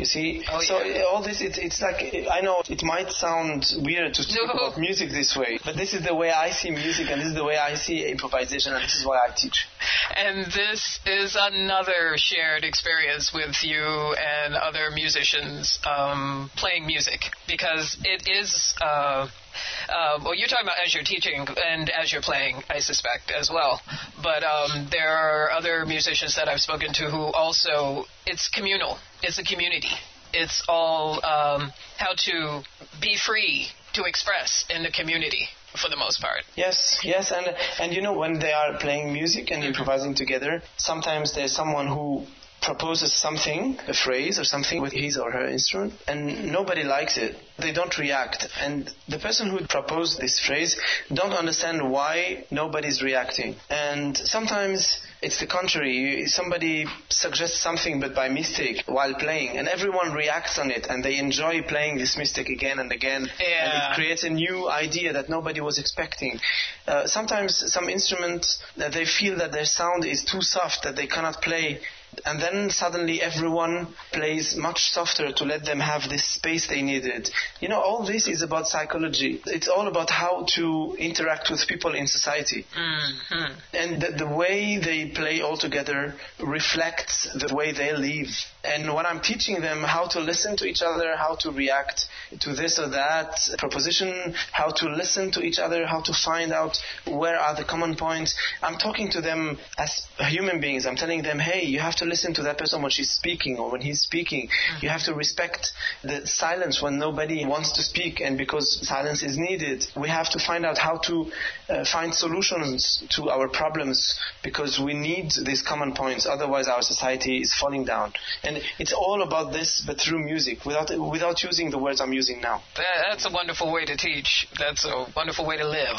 You see? Oh, so yeah. all this, it, it's like, I know it might sound weird to speak No. about music this way, but this is the way I see music, and this is the way I see improvisation, and this is why I teach. And this is another shared experience with you and other musicians um, playing music, because it is... Uh, Uh, well, you're talking about as you're teaching and as you're playing, I suspect, as well. But um, there are other musicians that I've spoken to who also, it's communal. It's a community. It's all um, how to be free to express in the community, for the most part. Yes, yes, and and you know, when they are playing music and improvising together, sometimes there's someone who proposes something, a phrase or something with his or her instrument, and nobody likes it. They don't react. And the person who proposed this phrase don't understand why nobody's reacting. And sometimes it's the contrary. Somebody suggests something but by mistake while playing, and everyone reacts on it, and they enjoy playing this mistake again and again. Yeah. And it creates a new idea that nobody was expecting. Uh, sometimes some instruments, that they feel that their sound is too soft, that they cannot play, and then suddenly everyone plays much softer to let them have this space they needed. You know, all this is about psychology. It's all about how to interact with people in society. Mm-hmm. And the, the way they play all together reflects the way they live. And when I'm teaching them how to listen to each other, how to react to this or that proposition, how to listen to each other, how to find out where are the common points, I'm talking to them as human beings. I'm telling them, hey, you have to listen to that person when she's speaking or when he's speaking. You have to respect the silence when nobody wants to speak, and because silence is needed. We have to find out how to uh, find solutions to our problems, because we need these common points. Otherwise our society is falling down. And it's all about this, but through music, without without using the words I'm using now. That, that's a wonderful way to teach. That's a wonderful way to live.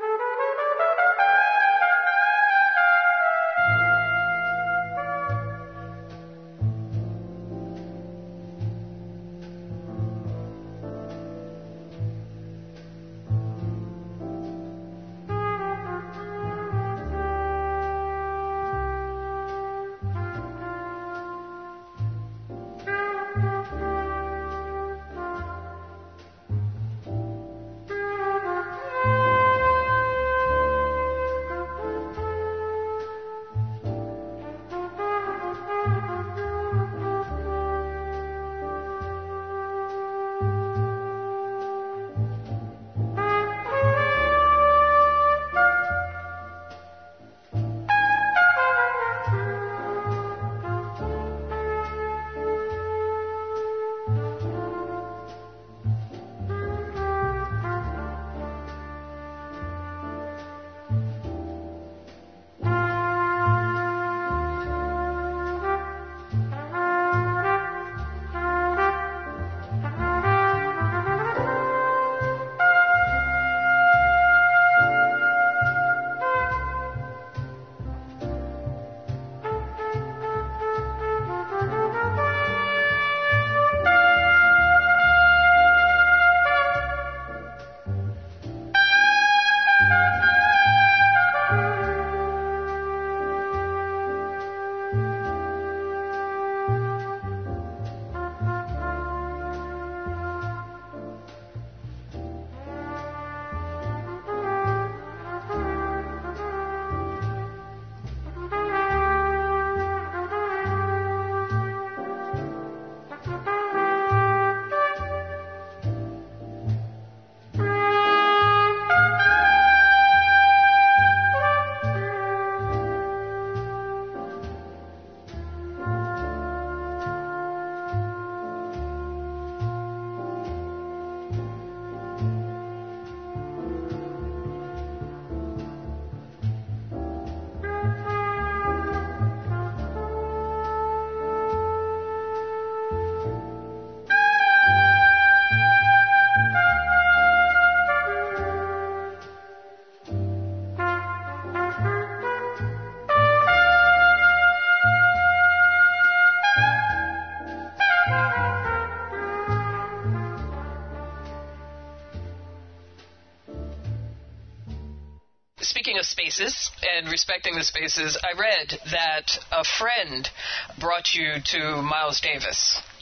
Speaking of spaces and respecting the spaces, I read that a friend brought you to Miles Davis.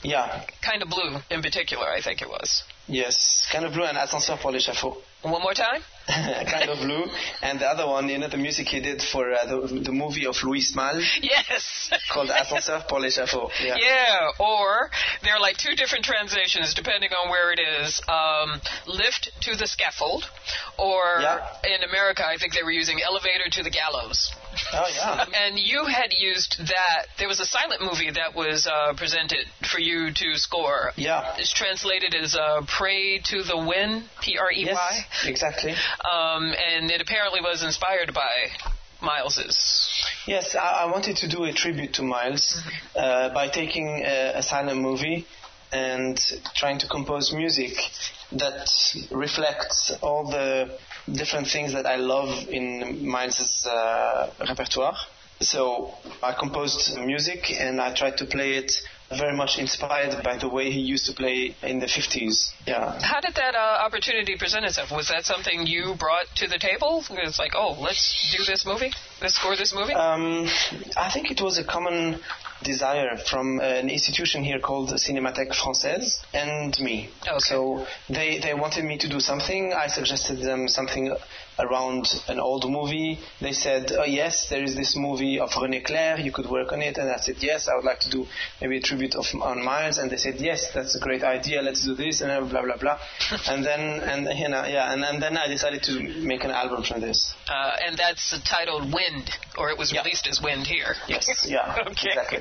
Yeah. Kind of Blue, in particular, I think it was. Yes, Kind of Blue and Ascenseur pour l'échafaud. One more time? Kind of Blue. And the other one, you know, the music he did for uh, the, the movie of Louis Malle. Yes. Called Ascenseur pour l'échafaud. Yeah. Yeah, or there are like two different translations depending on where it is. Um, lift to the scaffold, or yeah. in America, I think they were using elevator to the gallows. Oh, yeah. And you had used that. There was a silent movie that was uh, presented for you to score. Yeah. It's translated as uh, Pray to the Wind, P R E Y. Yes, exactly. Um, and it apparently was inspired by Miles's. Yes, I, I wanted to do a tribute to Miles mm-hmm. uh, by taking a, a silent movie and trying to compose music that reflects all the different things that I love in Miles's uh, repertoire. So I composed music and I tried to play it very much inspired by the way he used to play in the fifties. Yeah. How did that uh, opportunity present itself? Was that something you brought to the table? It's like, oh, let's do this movie? Let's score this movie? Um, I think it was a common desire from an institution here called Cinémathèque Française and me. Okay. So they, they wanted me to do something. I suggested them something around an old movie. They said, oh yes, there is this movie of René Clair, you could work on it. And I said, yes, I would like to do maybe a tribute of on Miles. And they said, yes, that's a great idea, let's do this, and blah blah blah. and then and you know, yeah, and, and then I decided to make an album from this. Uh, and that's titled Wind, or it was yeah. released as Wind here. Yes, yeah, okay. Exactly.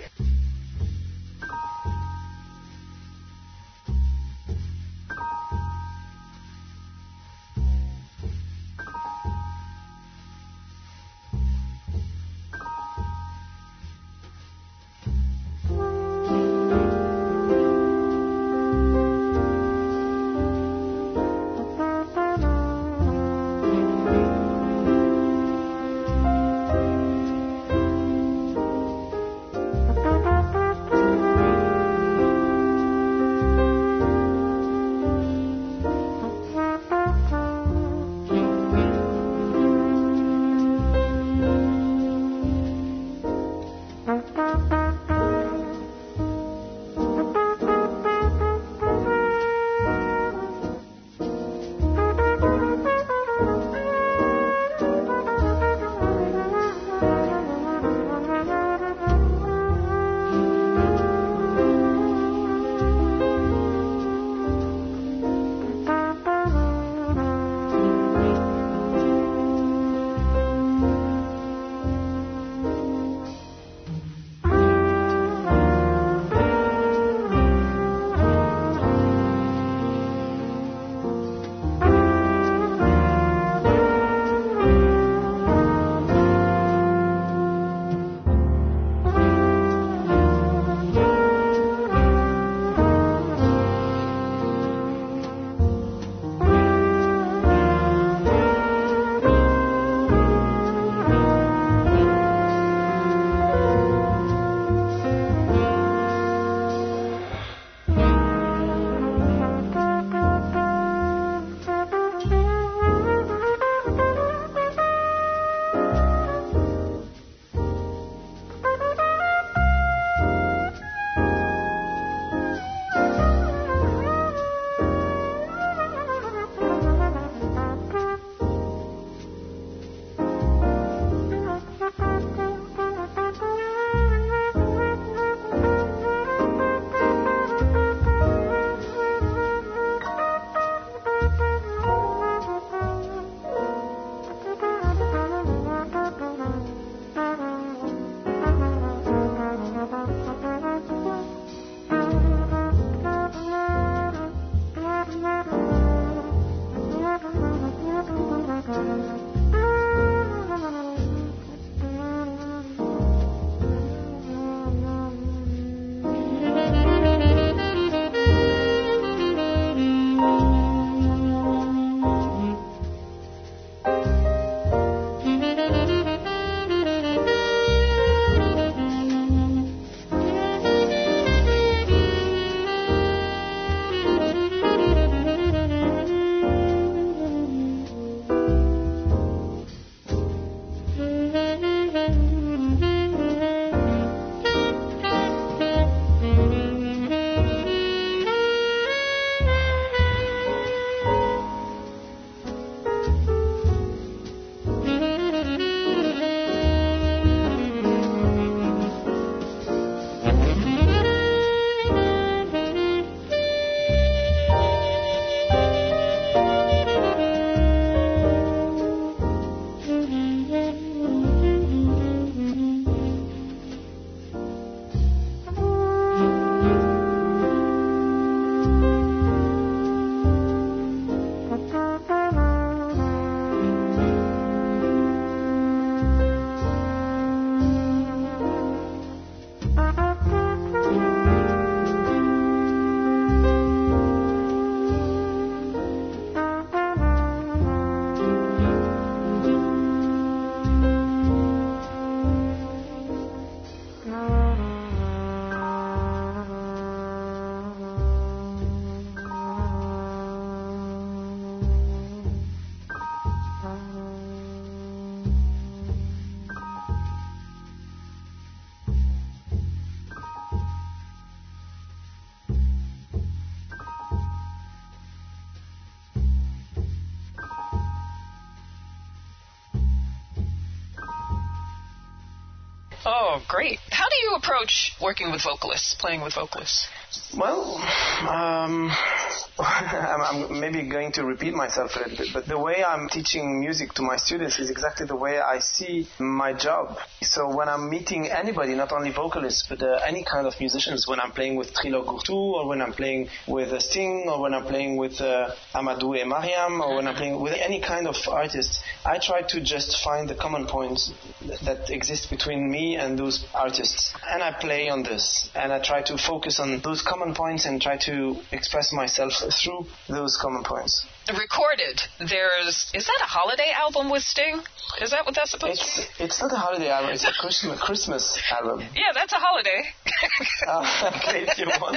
Thank you. Oh, great. How do you approach working with vocalists, playing with vocalists? Well, um, I'm, I'm maybe going to repeat myself a little bit, but the way I'm teaching music to my students is exactly the way I see my job. So when I'm meeting anybody, not only vocalists, but uh, any kind of musicians, when I'm playing with Trilo Gurtu, or when I'm playing with uh, Sting, or when I'm playing with uh, Amadou and Mariam, or when I'm playing with any kind of artist, I try to just find the common points that exist between me and those artists. And I play on this, and I try to focus on those common points and try to express myself through those common points. Recorded, there's, is that a holiday album with Sting? Is that what that's supposed it's, to be? It's not a holiday album, it's a Christmas, Christmas album. Yeah, that's a holiday. Oh, okay, if you want.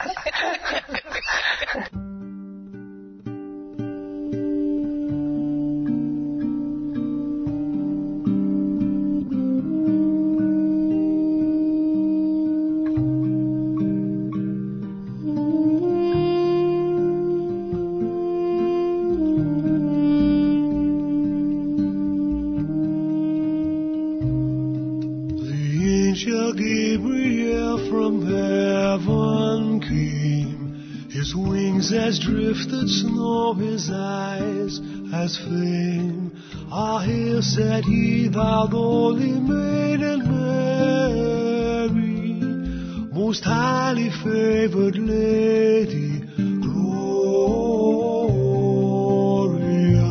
As drifted snow, his eyes as flame. Ah, hail, said he, thou holy maiden Mary, most highly favored lady, Gloria.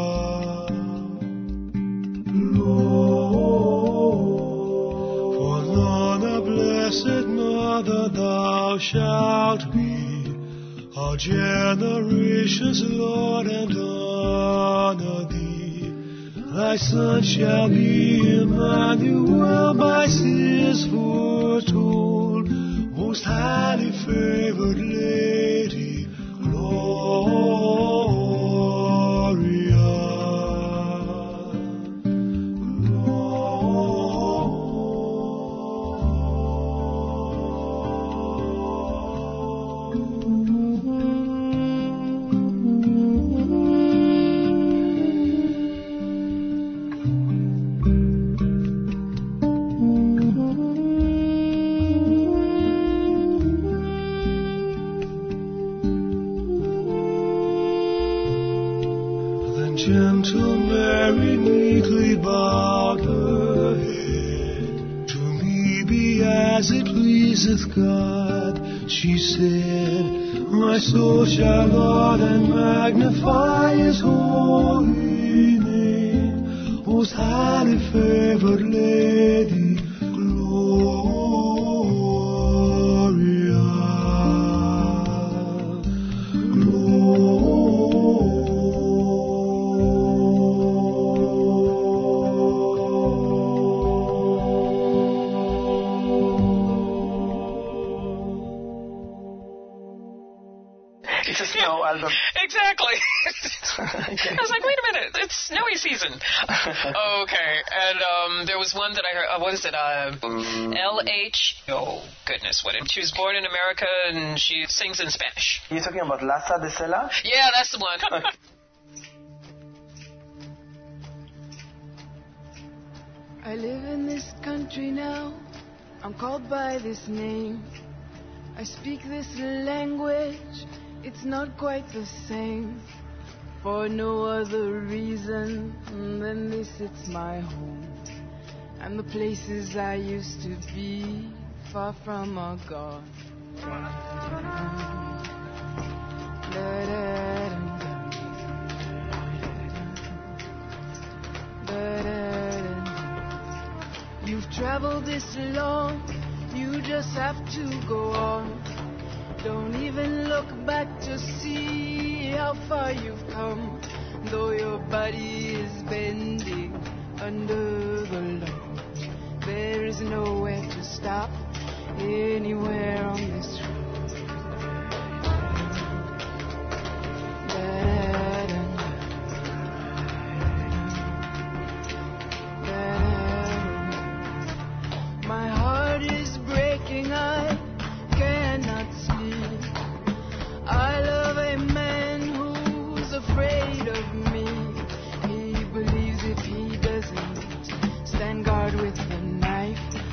Lord, for none a blessed mother thou shalt be, our generations, Lord, and honor thee. Thy son shall be Emmanuel, by seers foretold, most highly favored lady, Gloria. Gentle Mary meekly bowed her head. To me be as it pleaseth God, she said. My soul shall laud and magnify his holy name, most highly favored lady, Gloria. Gloria. Album. Exactly. Okay. I was like, wait a minute, it's snowy season. Okay, and um, there was one that I heard, uh, what is it, uh, L H, oh goodness, what, she was born in America and she sings in Spanish. You're talking about Laza de Sela? Yeah, that's the one. Okay. I live in this country now, I'm called by this name, I speak this language. It's not quite the same, for no other reason than this, it's my home. And the places I used to be, far from are gone. You've traveled this long, you just have to go on. Don't even look back to see how far you've come, though your body is bending under the load. There is nowhere to stop anywhere on this road. My heart is breaking, I cannot sleep. I love a man who's afraid of me. He believes if he doesn't stand guard with the knife,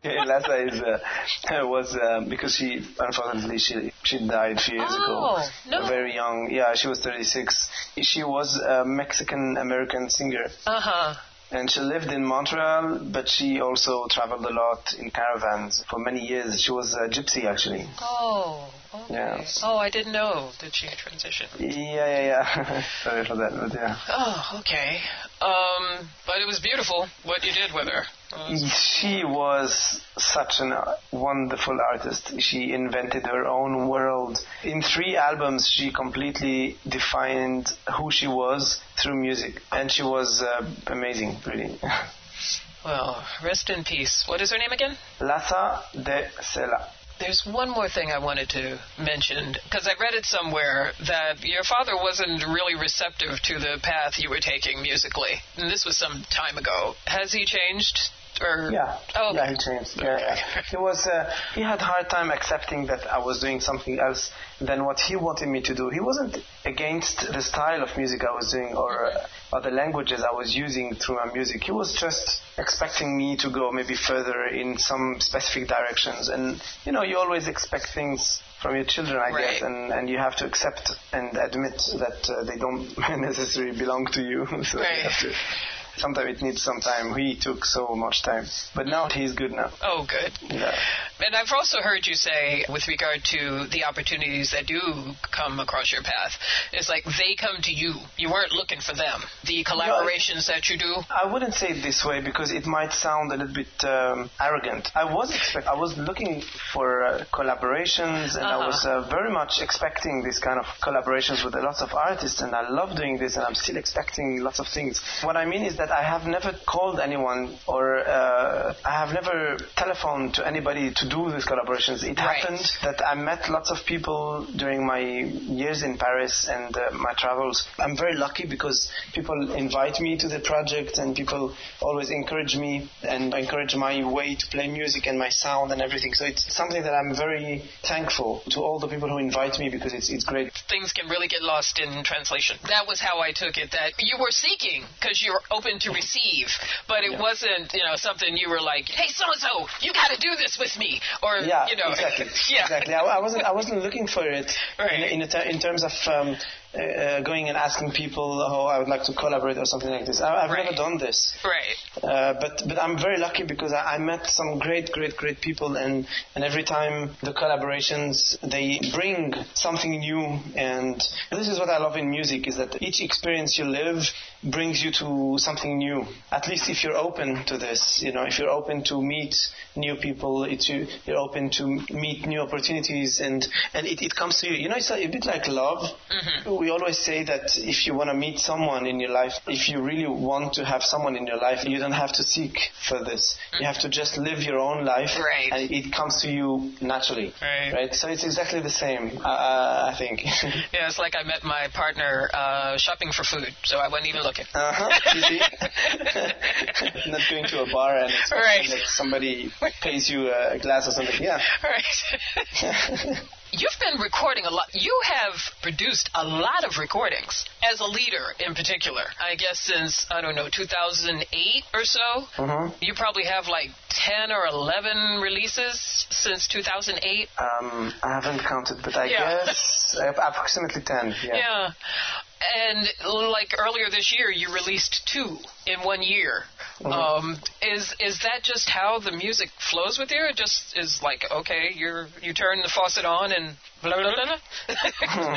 Lassa is uh, was um, because she unfortunately she she died a few years oh, ago. No. Very young. Yeah, she was thirty-six. She was a Mexican American singer. Uh huh. And she lived in Montreal, but she also traveled a lot in caravans for many years. She was a gypsy, actually. Oh, okay. Yeah. Oh, I didn't know that she transitioned. Yeah, yeah, yeah. Sorry for that, but yeah. Oh, okay. Um, but it was beautiful what you did with her. She was such a wonderful artist. She invented her own world. In three albums, she completely defined who she was through music. And she was uh, amazing, really. Well, rest in peace. What is her name again? Lassa de Sela. There's one more thing I wanted to mention, because I read it somewhere that your father wasn't really receptive to the path you were taking musically. And this was some time ago. Has he changed? Or yeah, oh, okay. yeah, he changed. Yeah, yeah. He was. Uh, he had a hard time accepting that I was doing something else than what he wanted me to do. He wasn't against the style of music I was doing or uh, or the languages I was using through my music. He was just expecting me to go maybe further in some specific directions. And you know, you always expect things from your children, I right. guess, and, and you have to accept and admit that uh, they don't necessarily belong to you. So right. you have to. Sometimes it needs some time. He took so much time. But now he's good now. Oh, good. Yeah. And I've also heard you say, with regard to the opportunities that do come across your path, it's like they come to you. You weren't looking for them. The collaborations no, that you do. I wouldn't say it this way because it might sound a little bit um, arrogant. I was expect- I was looking for uh, collaborations, and uh-huh. I was uh, very much expecting this kind of collaborations with lots of artists, and I love doing this, and I'm still expecting lots of things. What I mean is that I have never called anyone or uh, I have never telephoned to anybody to do these collaborations. It right. happened that I met lots of people during my years in Paris and uh, my travels. I'm very lucky because people invite me to the project and people always encourage me and encourage my way to play music and my sound and everything. So it's something that I'm very thankful to all the people who invite me because it's it's great. Things can really get lost in translation. That was how I took it, that you were seeking because you're open to receive, but it yeah. wasn't, you know, something you were like, hey, so-and-so, you got to do this with me, or, yeah, you know. Exactly. yeah, exactly. I, I wasn't I wasn't looking for it right. in, in, a ter- in terms of um, uh, going and asking people, oh, I would like to collaborate or something like this. I, I've right. never done this. Right. Uh, but but I'm very lucky because I, I met some great, great, great people, and, and every time the collaborations, they bring something new, and this is what I love in music, is that each experience you live brings you to something new. At least if you're open to this, you know, if you're open to meet new people, it's you, you're open to meet new opportunities, and, and it, it comes to you. You know, it's a, a bit like love. Mm-hmm. We always say that if you want to meet someone in your life, if you really want to have someone in your life, you don't have to seek for this. Mm-hmm. You have to just live your own life, right. and it comes to you naturally. Right. right? So it's exactly the same, uh, I think. Yeah, it's like I met my partner uh, shopping for food, so I wasn't even looking. Uh-huh, you see? Not going to a bar and expecting right. that somebody pays you a glass or something. Yeah. Right. You've been recording a lot. You have produced a lot of recordings as a leader in particular. I guess since, I don't know, two thousand eight or so. Mm-hmm. You probably have like ten or eleven releases since two thousand eight. Um, I haven't counted, but I yeah. guess uh, approximately ten. Yeah. Yeah. And like earlier this year, you released two in one year. Mm-hmm. Um, is is that just how the music flows with you? It just is like, okay, you're you turn the faucet on and blah blah blah.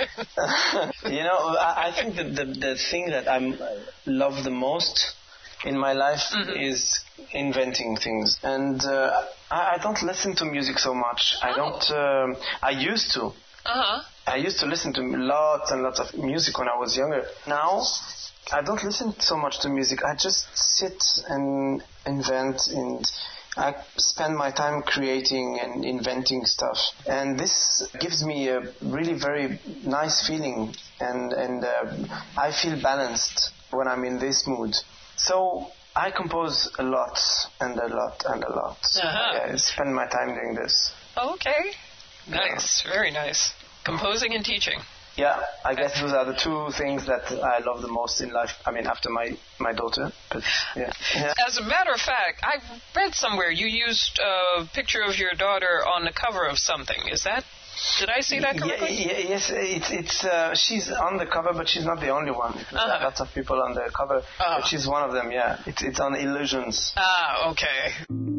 You know, I, I think that the the thing that I love the most in my life mm-hmm. is inventing things, and uh, I, I don't listen to music so much. Oh. I don't. Um, I used to. Uh-huh. I used to listen to lots and lots of music when I was younger. Now, I don't listen so much to music. I just sit and invent, and I spend my time creating and inventing stuff. And this gives me a really very nice feeling, and, and uh, I feel balanced when I'm in this mood. So I compose a lot and a lot and a lot. Uh-huh. I spend my time doing this. Okay. Nice. Yeah. Very nice. Composing and teaching. Yeah, I guess those are the two things that I love the most in life. I mean, after my, my daughter. But yeah. yeah. As a matter of fact, I read somewhere you used a picture of your daughter on the cover of something. Is that? Did I see that correctly? Yeah, yeah, yes, it's it's. Uh, she's on the cover, but she's not the only one. There's uh-huh. lots of people on the cover, uh-huh. but she's one of them. Yeah, it's it's on Illusions. Ah, okay.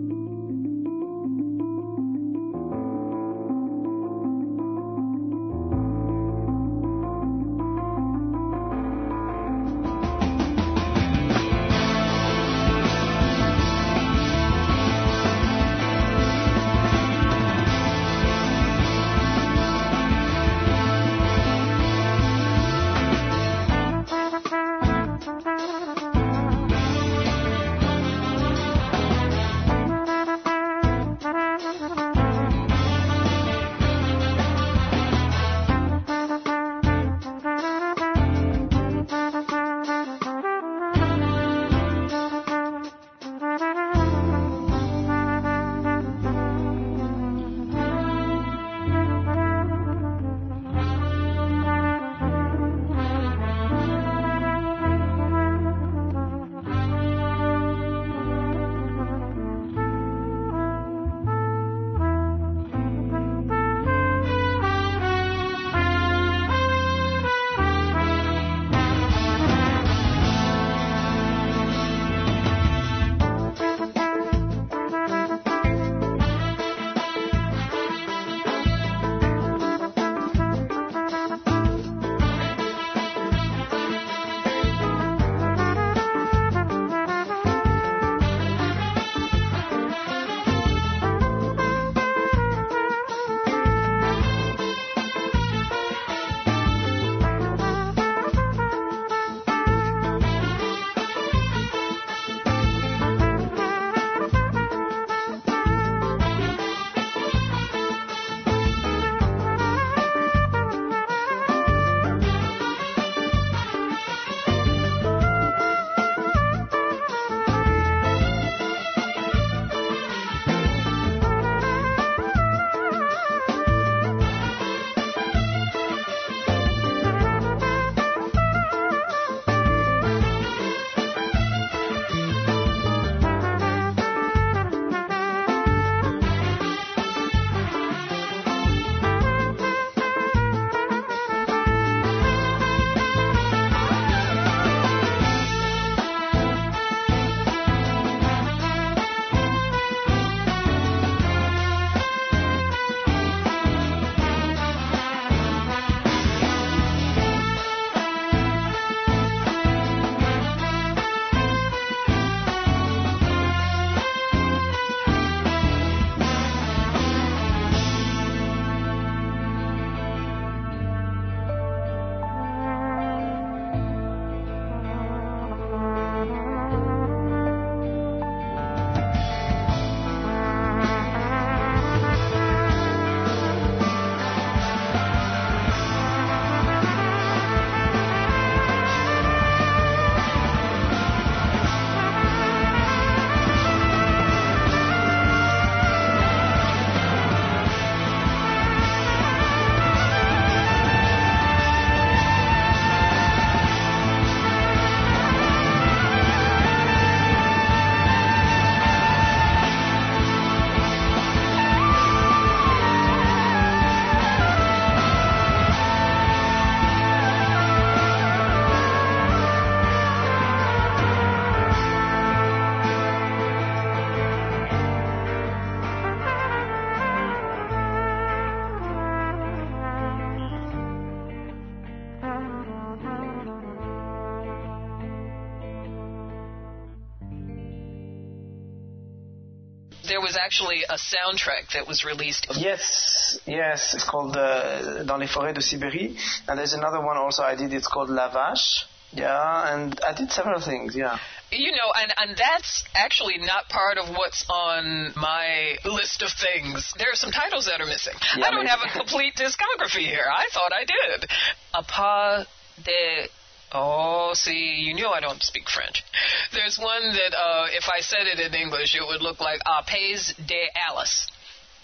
there was actually a soundtrack that was released. Yes, yes, it's called uh, Dans les forêts de Sibérie. And there's another one also I did, it's called La Vache. Yeah, and I did several things, yeah. You know, and, and that's actually not part of what's on my list of things. There are some titles that are missing. Yeah, I don't maybe. have a complete discography here. I thought I did. A pas de... Oh, see, you know I don't speak French. There's one that uh, if I said it in English, it would look like A Pays de Alice.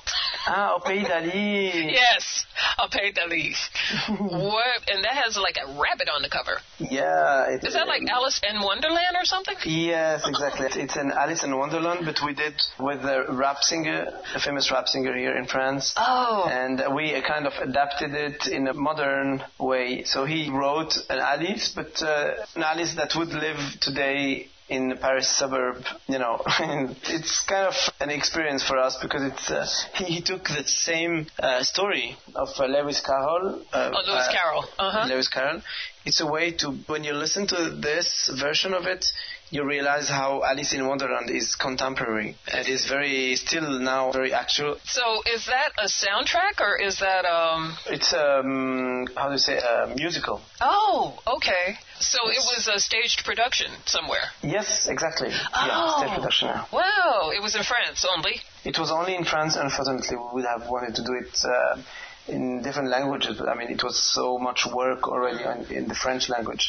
Ah, Au Pays d'Ali. Yes, Au Pays d'Ali. What? And that has like a rabbit on the cover. Yeah. It, Is that like Alice in Wonderland or something? Yes, exactly. It's an Alice in Wonderland, but we did with a rap singer, a famous rap singer here in France. Oh. And we kind of adapted it in a modern way. So he wrote an Alice, but uh, an Alice that would live today in the Paris suburb, you know. It's kind of an experience for us because it's uh, he, he took the same uh, story of uh, Lewis Carroll. Uh, oh, Lewis uh, Carroll. Uh-huh. Lewis Carroll. It's a way to, when you listen to this version of it, you realize how Alice in Wonderland is contemporary. It is very, still now, very actual. So is that a soundtrack or is that... um? It's, um, how do you say, a musical. Oh, okay. So it was a staged production somewhere? Yes, exactly. Oh. Yeah, stage production. Yeah. Wow, it was in France only? It was only in France. Unfortunately, we would have wanted to do it uh, in different languages, but I mean, it was so much work already in, in the French language.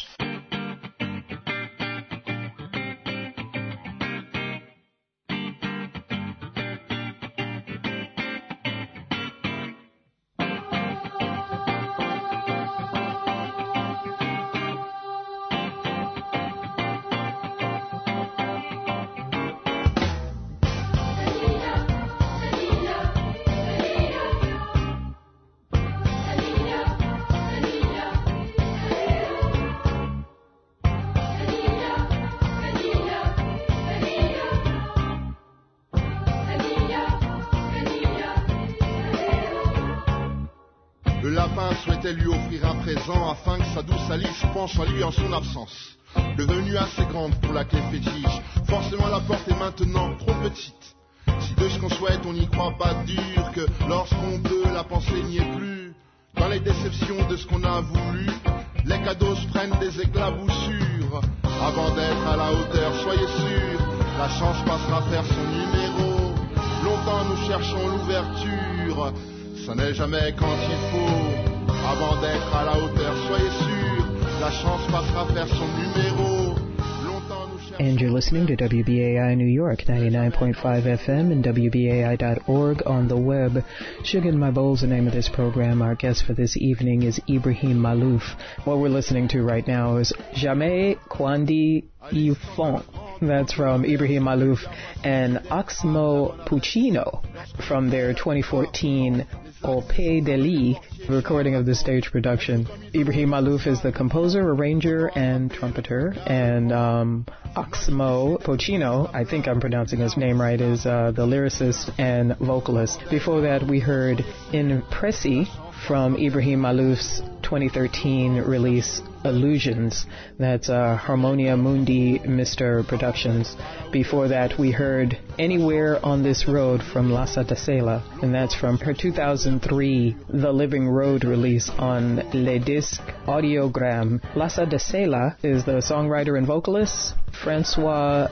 Lui offrir un présent afin que sa douce Alice pense à lui en son absence. Devenue assez grande pour la clé fétiche, forcément la porte est maintenant trop petite. Si de ce qu'on souhaite on n'y croit pas dur, que lorsqu'on peut la pensée n'y est plus. Dans les déceptions de ce qu'on a voulu, les cadeaux se prennent des éclaboussures. Avant d'être à la hauteur, soyez sûrs, la chance passera faire son numéro. Longtemps nous cherchons l'ouverture, ça n'est jamais quand il faut. Avant d'être à la hauteur, soyez sûrs, la chance passera faire son numéro. Longtemps nous cherchons... And you're listening to W B A I New York, ninety-nine point five F M and W B A I dot org on the web. Sugar in My Bowl's the name of this program. Our guest for this evening is Ibrahim Maalouf. What we're listening to right now is Jamais Quandi Il Font. That's from Ibrahim Maalouf and Oxmo Puccino from their twenty fourteen Au Pays d'Ali recording of the stage production. Ibrahim Maalouf is the composer, arranger, and trumpeter, and um, Oxmo Puccino, I think I'm pronouncing his name right, is uh, the lyricist and vocalist. Before that, we heard In Presi from Ibrahim Maalouf's twenty thirteen release Illusions. That's uh, Harmonia Mundi Mister Productions. Before that, we heard Anywhere on This Road from Lassa da Sela, and that's from her two thousand three The Living Road release on Le Disque Audiogram. Lassa da Sela is the songwriter and vocalist. Francois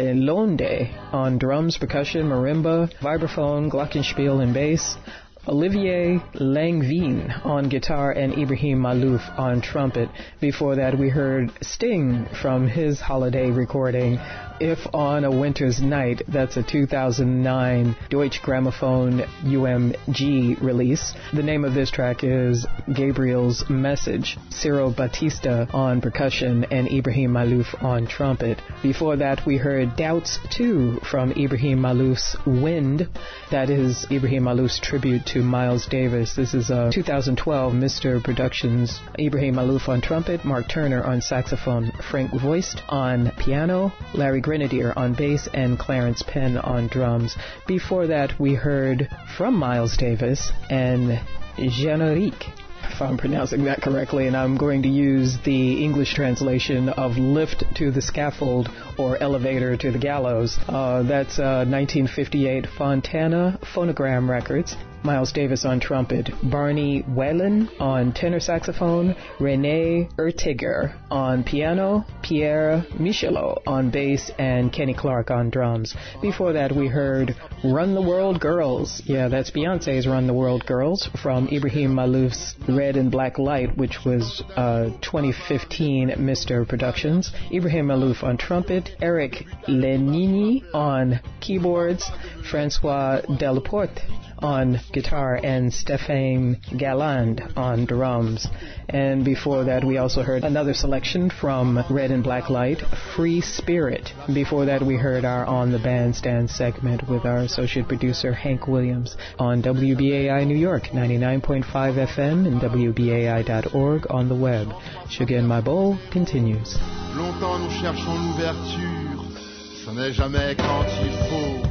Lelonde on drums, percussion, marimba, vibraphone, glockenspiel, and bass. Olivier Langevin on guitar and Ibrahim Maalouf on trumpet. Before that, we heard Sting from his holiday recording, If on a Winter's Night. That's a two thousand nine Deutsche Grammophon U M G release. The name of this track is Gabriel's Message. Ciro Batista on percussion and Ibrahim Maalouf on trumpet. Before that, we heard Doubts two from Ibrahim Maalouf's Wind. That is Ibrahim Maalouf's tribute to Miles Davis. This is a two thousand twelve Mister Productions. Ibrahim Maalouf on trumpet, Mark Turner on saxophone, Frank Voist on piano, Larry Grenadier on bass, and Clarence Penn on drums. Before that, we heard from Miles Davis and Générique, if I'm pronouncing that correctly, and I'm going to use the English translation of Lift to the Scaffold or Elevator to the Gallows. Uh, that's uh, nineteen fifty-eight Fontana Phonogram Records. Miles Davis on trumpet, Barney Whelan on tenor saxophone, Renee Ertiger on piano, Pierre Michelot on bass, and Kenny Clark on drums. Before that, we heard Run the World Girls. Yeah, that's Beyonce's Run the World Girls from Ibrahim Maalouf's Red and Black Light, which was uh, twenty fifteen Mister Productions. Ibrahim Maalouf on trumpet, Eric Lenini on keyboards, Francois Delaporte on guitar and Stéphane Galland on drums. And before that, we also heard another selection from Red and Black Light, Free Spirit. Before that, we heard our On the Bandstand segment with our associate producer, Hank Williams, on W B A I New York, ninety-nine point five F M and W B A I dot org on the web. Sugar in My Bowl continues. Longtemps nous cherchons l'ouverture, ce n'est jamais quand il faut.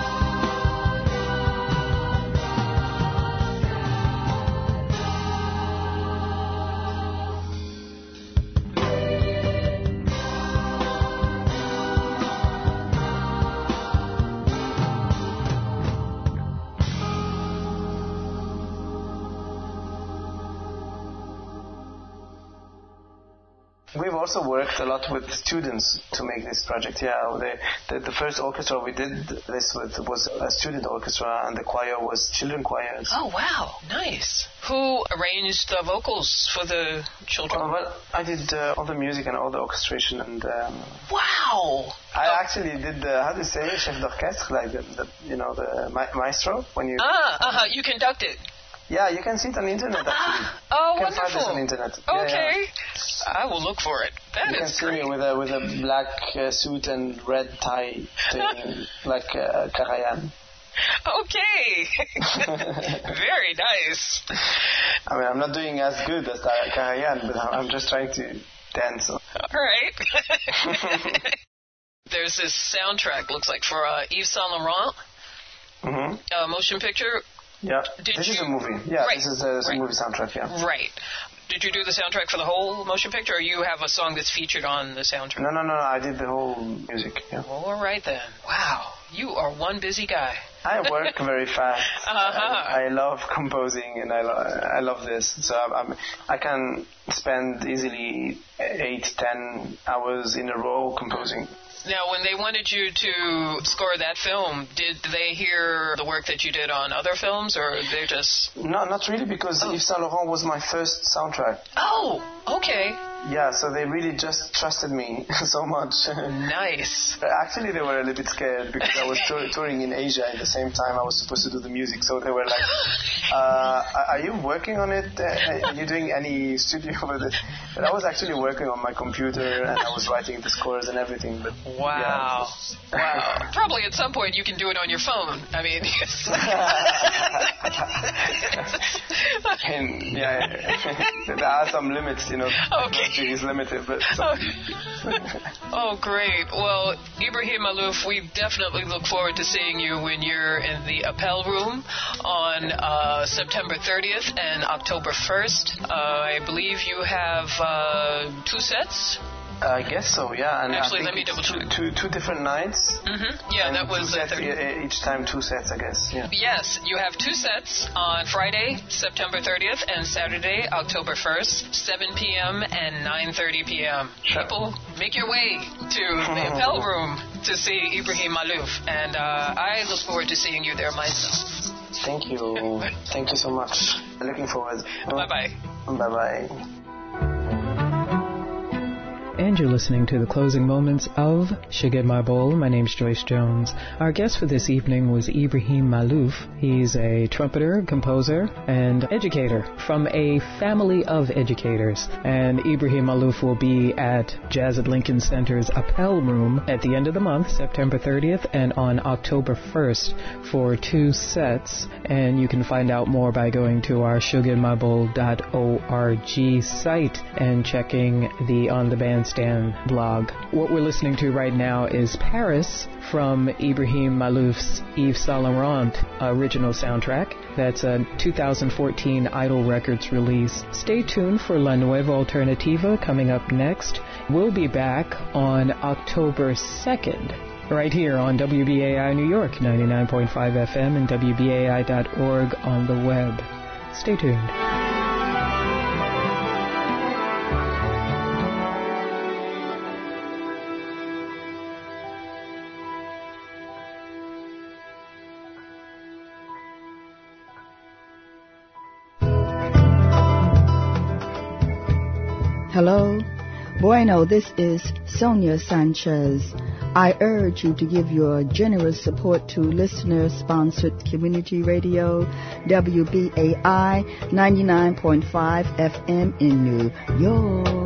We've also worked a lot with students to make this project. Yeah, the, the, the first orchestra we did this with was a student orchestra, and the choir was children choirs. Oh, wow. Nice. Who arranged the vocals for the children? Oh, well, I did uh, all the music and all the orchestration. and um, Wow. I oh. actually did, the, how do you say, chef d'orchestre, like the, the, you know, the ma- maestro? when you. Ah, uh-huh, you conducted. Yeah, you can see it on the internet, actually. Oh, you can wonderful. find this on the internet. Okay. Yeah, yeah. I will look for it. That you is can great. see me with a, with a black uh, suit and red tie, doing like uh, Karajan. Okay. Very nice. I mean, I'm not doing as good as Karajan, but I'm just trying to dance. All right. There's this soundtrack, looks like, for uh, Yves Saint Laurent, mm-hmm. uh, motion picture. Yeah, Did this you... is a movie. Yeah, right. this is a, right. movie soundtrack, yeah. Right. Did you do the soundtrack for the whole motion picture, or you have a song that's featured on the soundtrack? No, no, no, no. I did the whole music, yeah. All right, then. Wow. You are one busy guy. I work very fast. Uh-huh. I, I love composing, and I, lo- I love this. So I'm, I can spend easily eight, ten hours in a row composing. Now, when they wanted you to score that film, did they hear the work that you did on other films, or they just... No, not really, because oh. Yves Saint Laurent was my first soundtrack. Oh, okay. Yeah, so they really just trusted me so much. Nice. Actually, they were a little bit scared because I was tour- touring in Asia at the same time I was supposed to do the music. So they were like, uh, "Are you working on it? Uh, are you doing any studio with it?" But I was actually working on my computer, and I was writing the scores and everything. But wow, yeah. Wow. Probably at some point you can do it on your phone. I mean, and, yeah, there are some limits, you know. Okay. Is limited, but so. Oh, great. Well, Ibrahim Maalouf, we definitely look forward to seeing you when you're in the Appel Room on uh, September thirtieth and October first. Uh, I believe you have uh, two sets. I guess so, yeah. And Actually, I think let me double check. Two, two, two different nights. Mm-hmm. Yeah, and that was two uh, sets, each time two sets, I guess. Yeah. Yes, you have two sets on Friday, September thirtieth, and Saturday, October first, seven p.m. and nine thirty p.m. Sure. People, make your way to the Appel Room to see Ibrahim Maalouf, and uh, I look forward to seeing you there myself. Thank you. Thank you so much. Looking forward. Bye-bye. Bye-bye. And you're listening to the closing moments of Sugar in My Bowl. My name's Joyce Jones. Our guest for this evening was Ibrahim Maalouf. He's a trumpeter, composer, and educator from a family of educators. And Ibrahim Maalouf will be at Jazz at Lincoln Center's Appel Room at the end of the month, September thirtieth, and on October first for two sets. And you can find out more by going to our sugar in my bowl dot org site and checking the On the Bandstand blog. What we're listening to right now is Paris from Ibrahim Maalouf's Yves Saint Laurent original soundtrack. That's a two thousand fourteen Idol Records release. Stay tuned for La Nueva Alternativa coming up next. We'll be back on October second. Right here on W B A I New York, ninety-nine point five F M and W B A I dot org on the web. Stay tuned. Hello. Bueno, this is Sonia Sanchez I urge you to give your generous support to listener-sponsored community radio, W B A I ninety-nine point five F M in New York.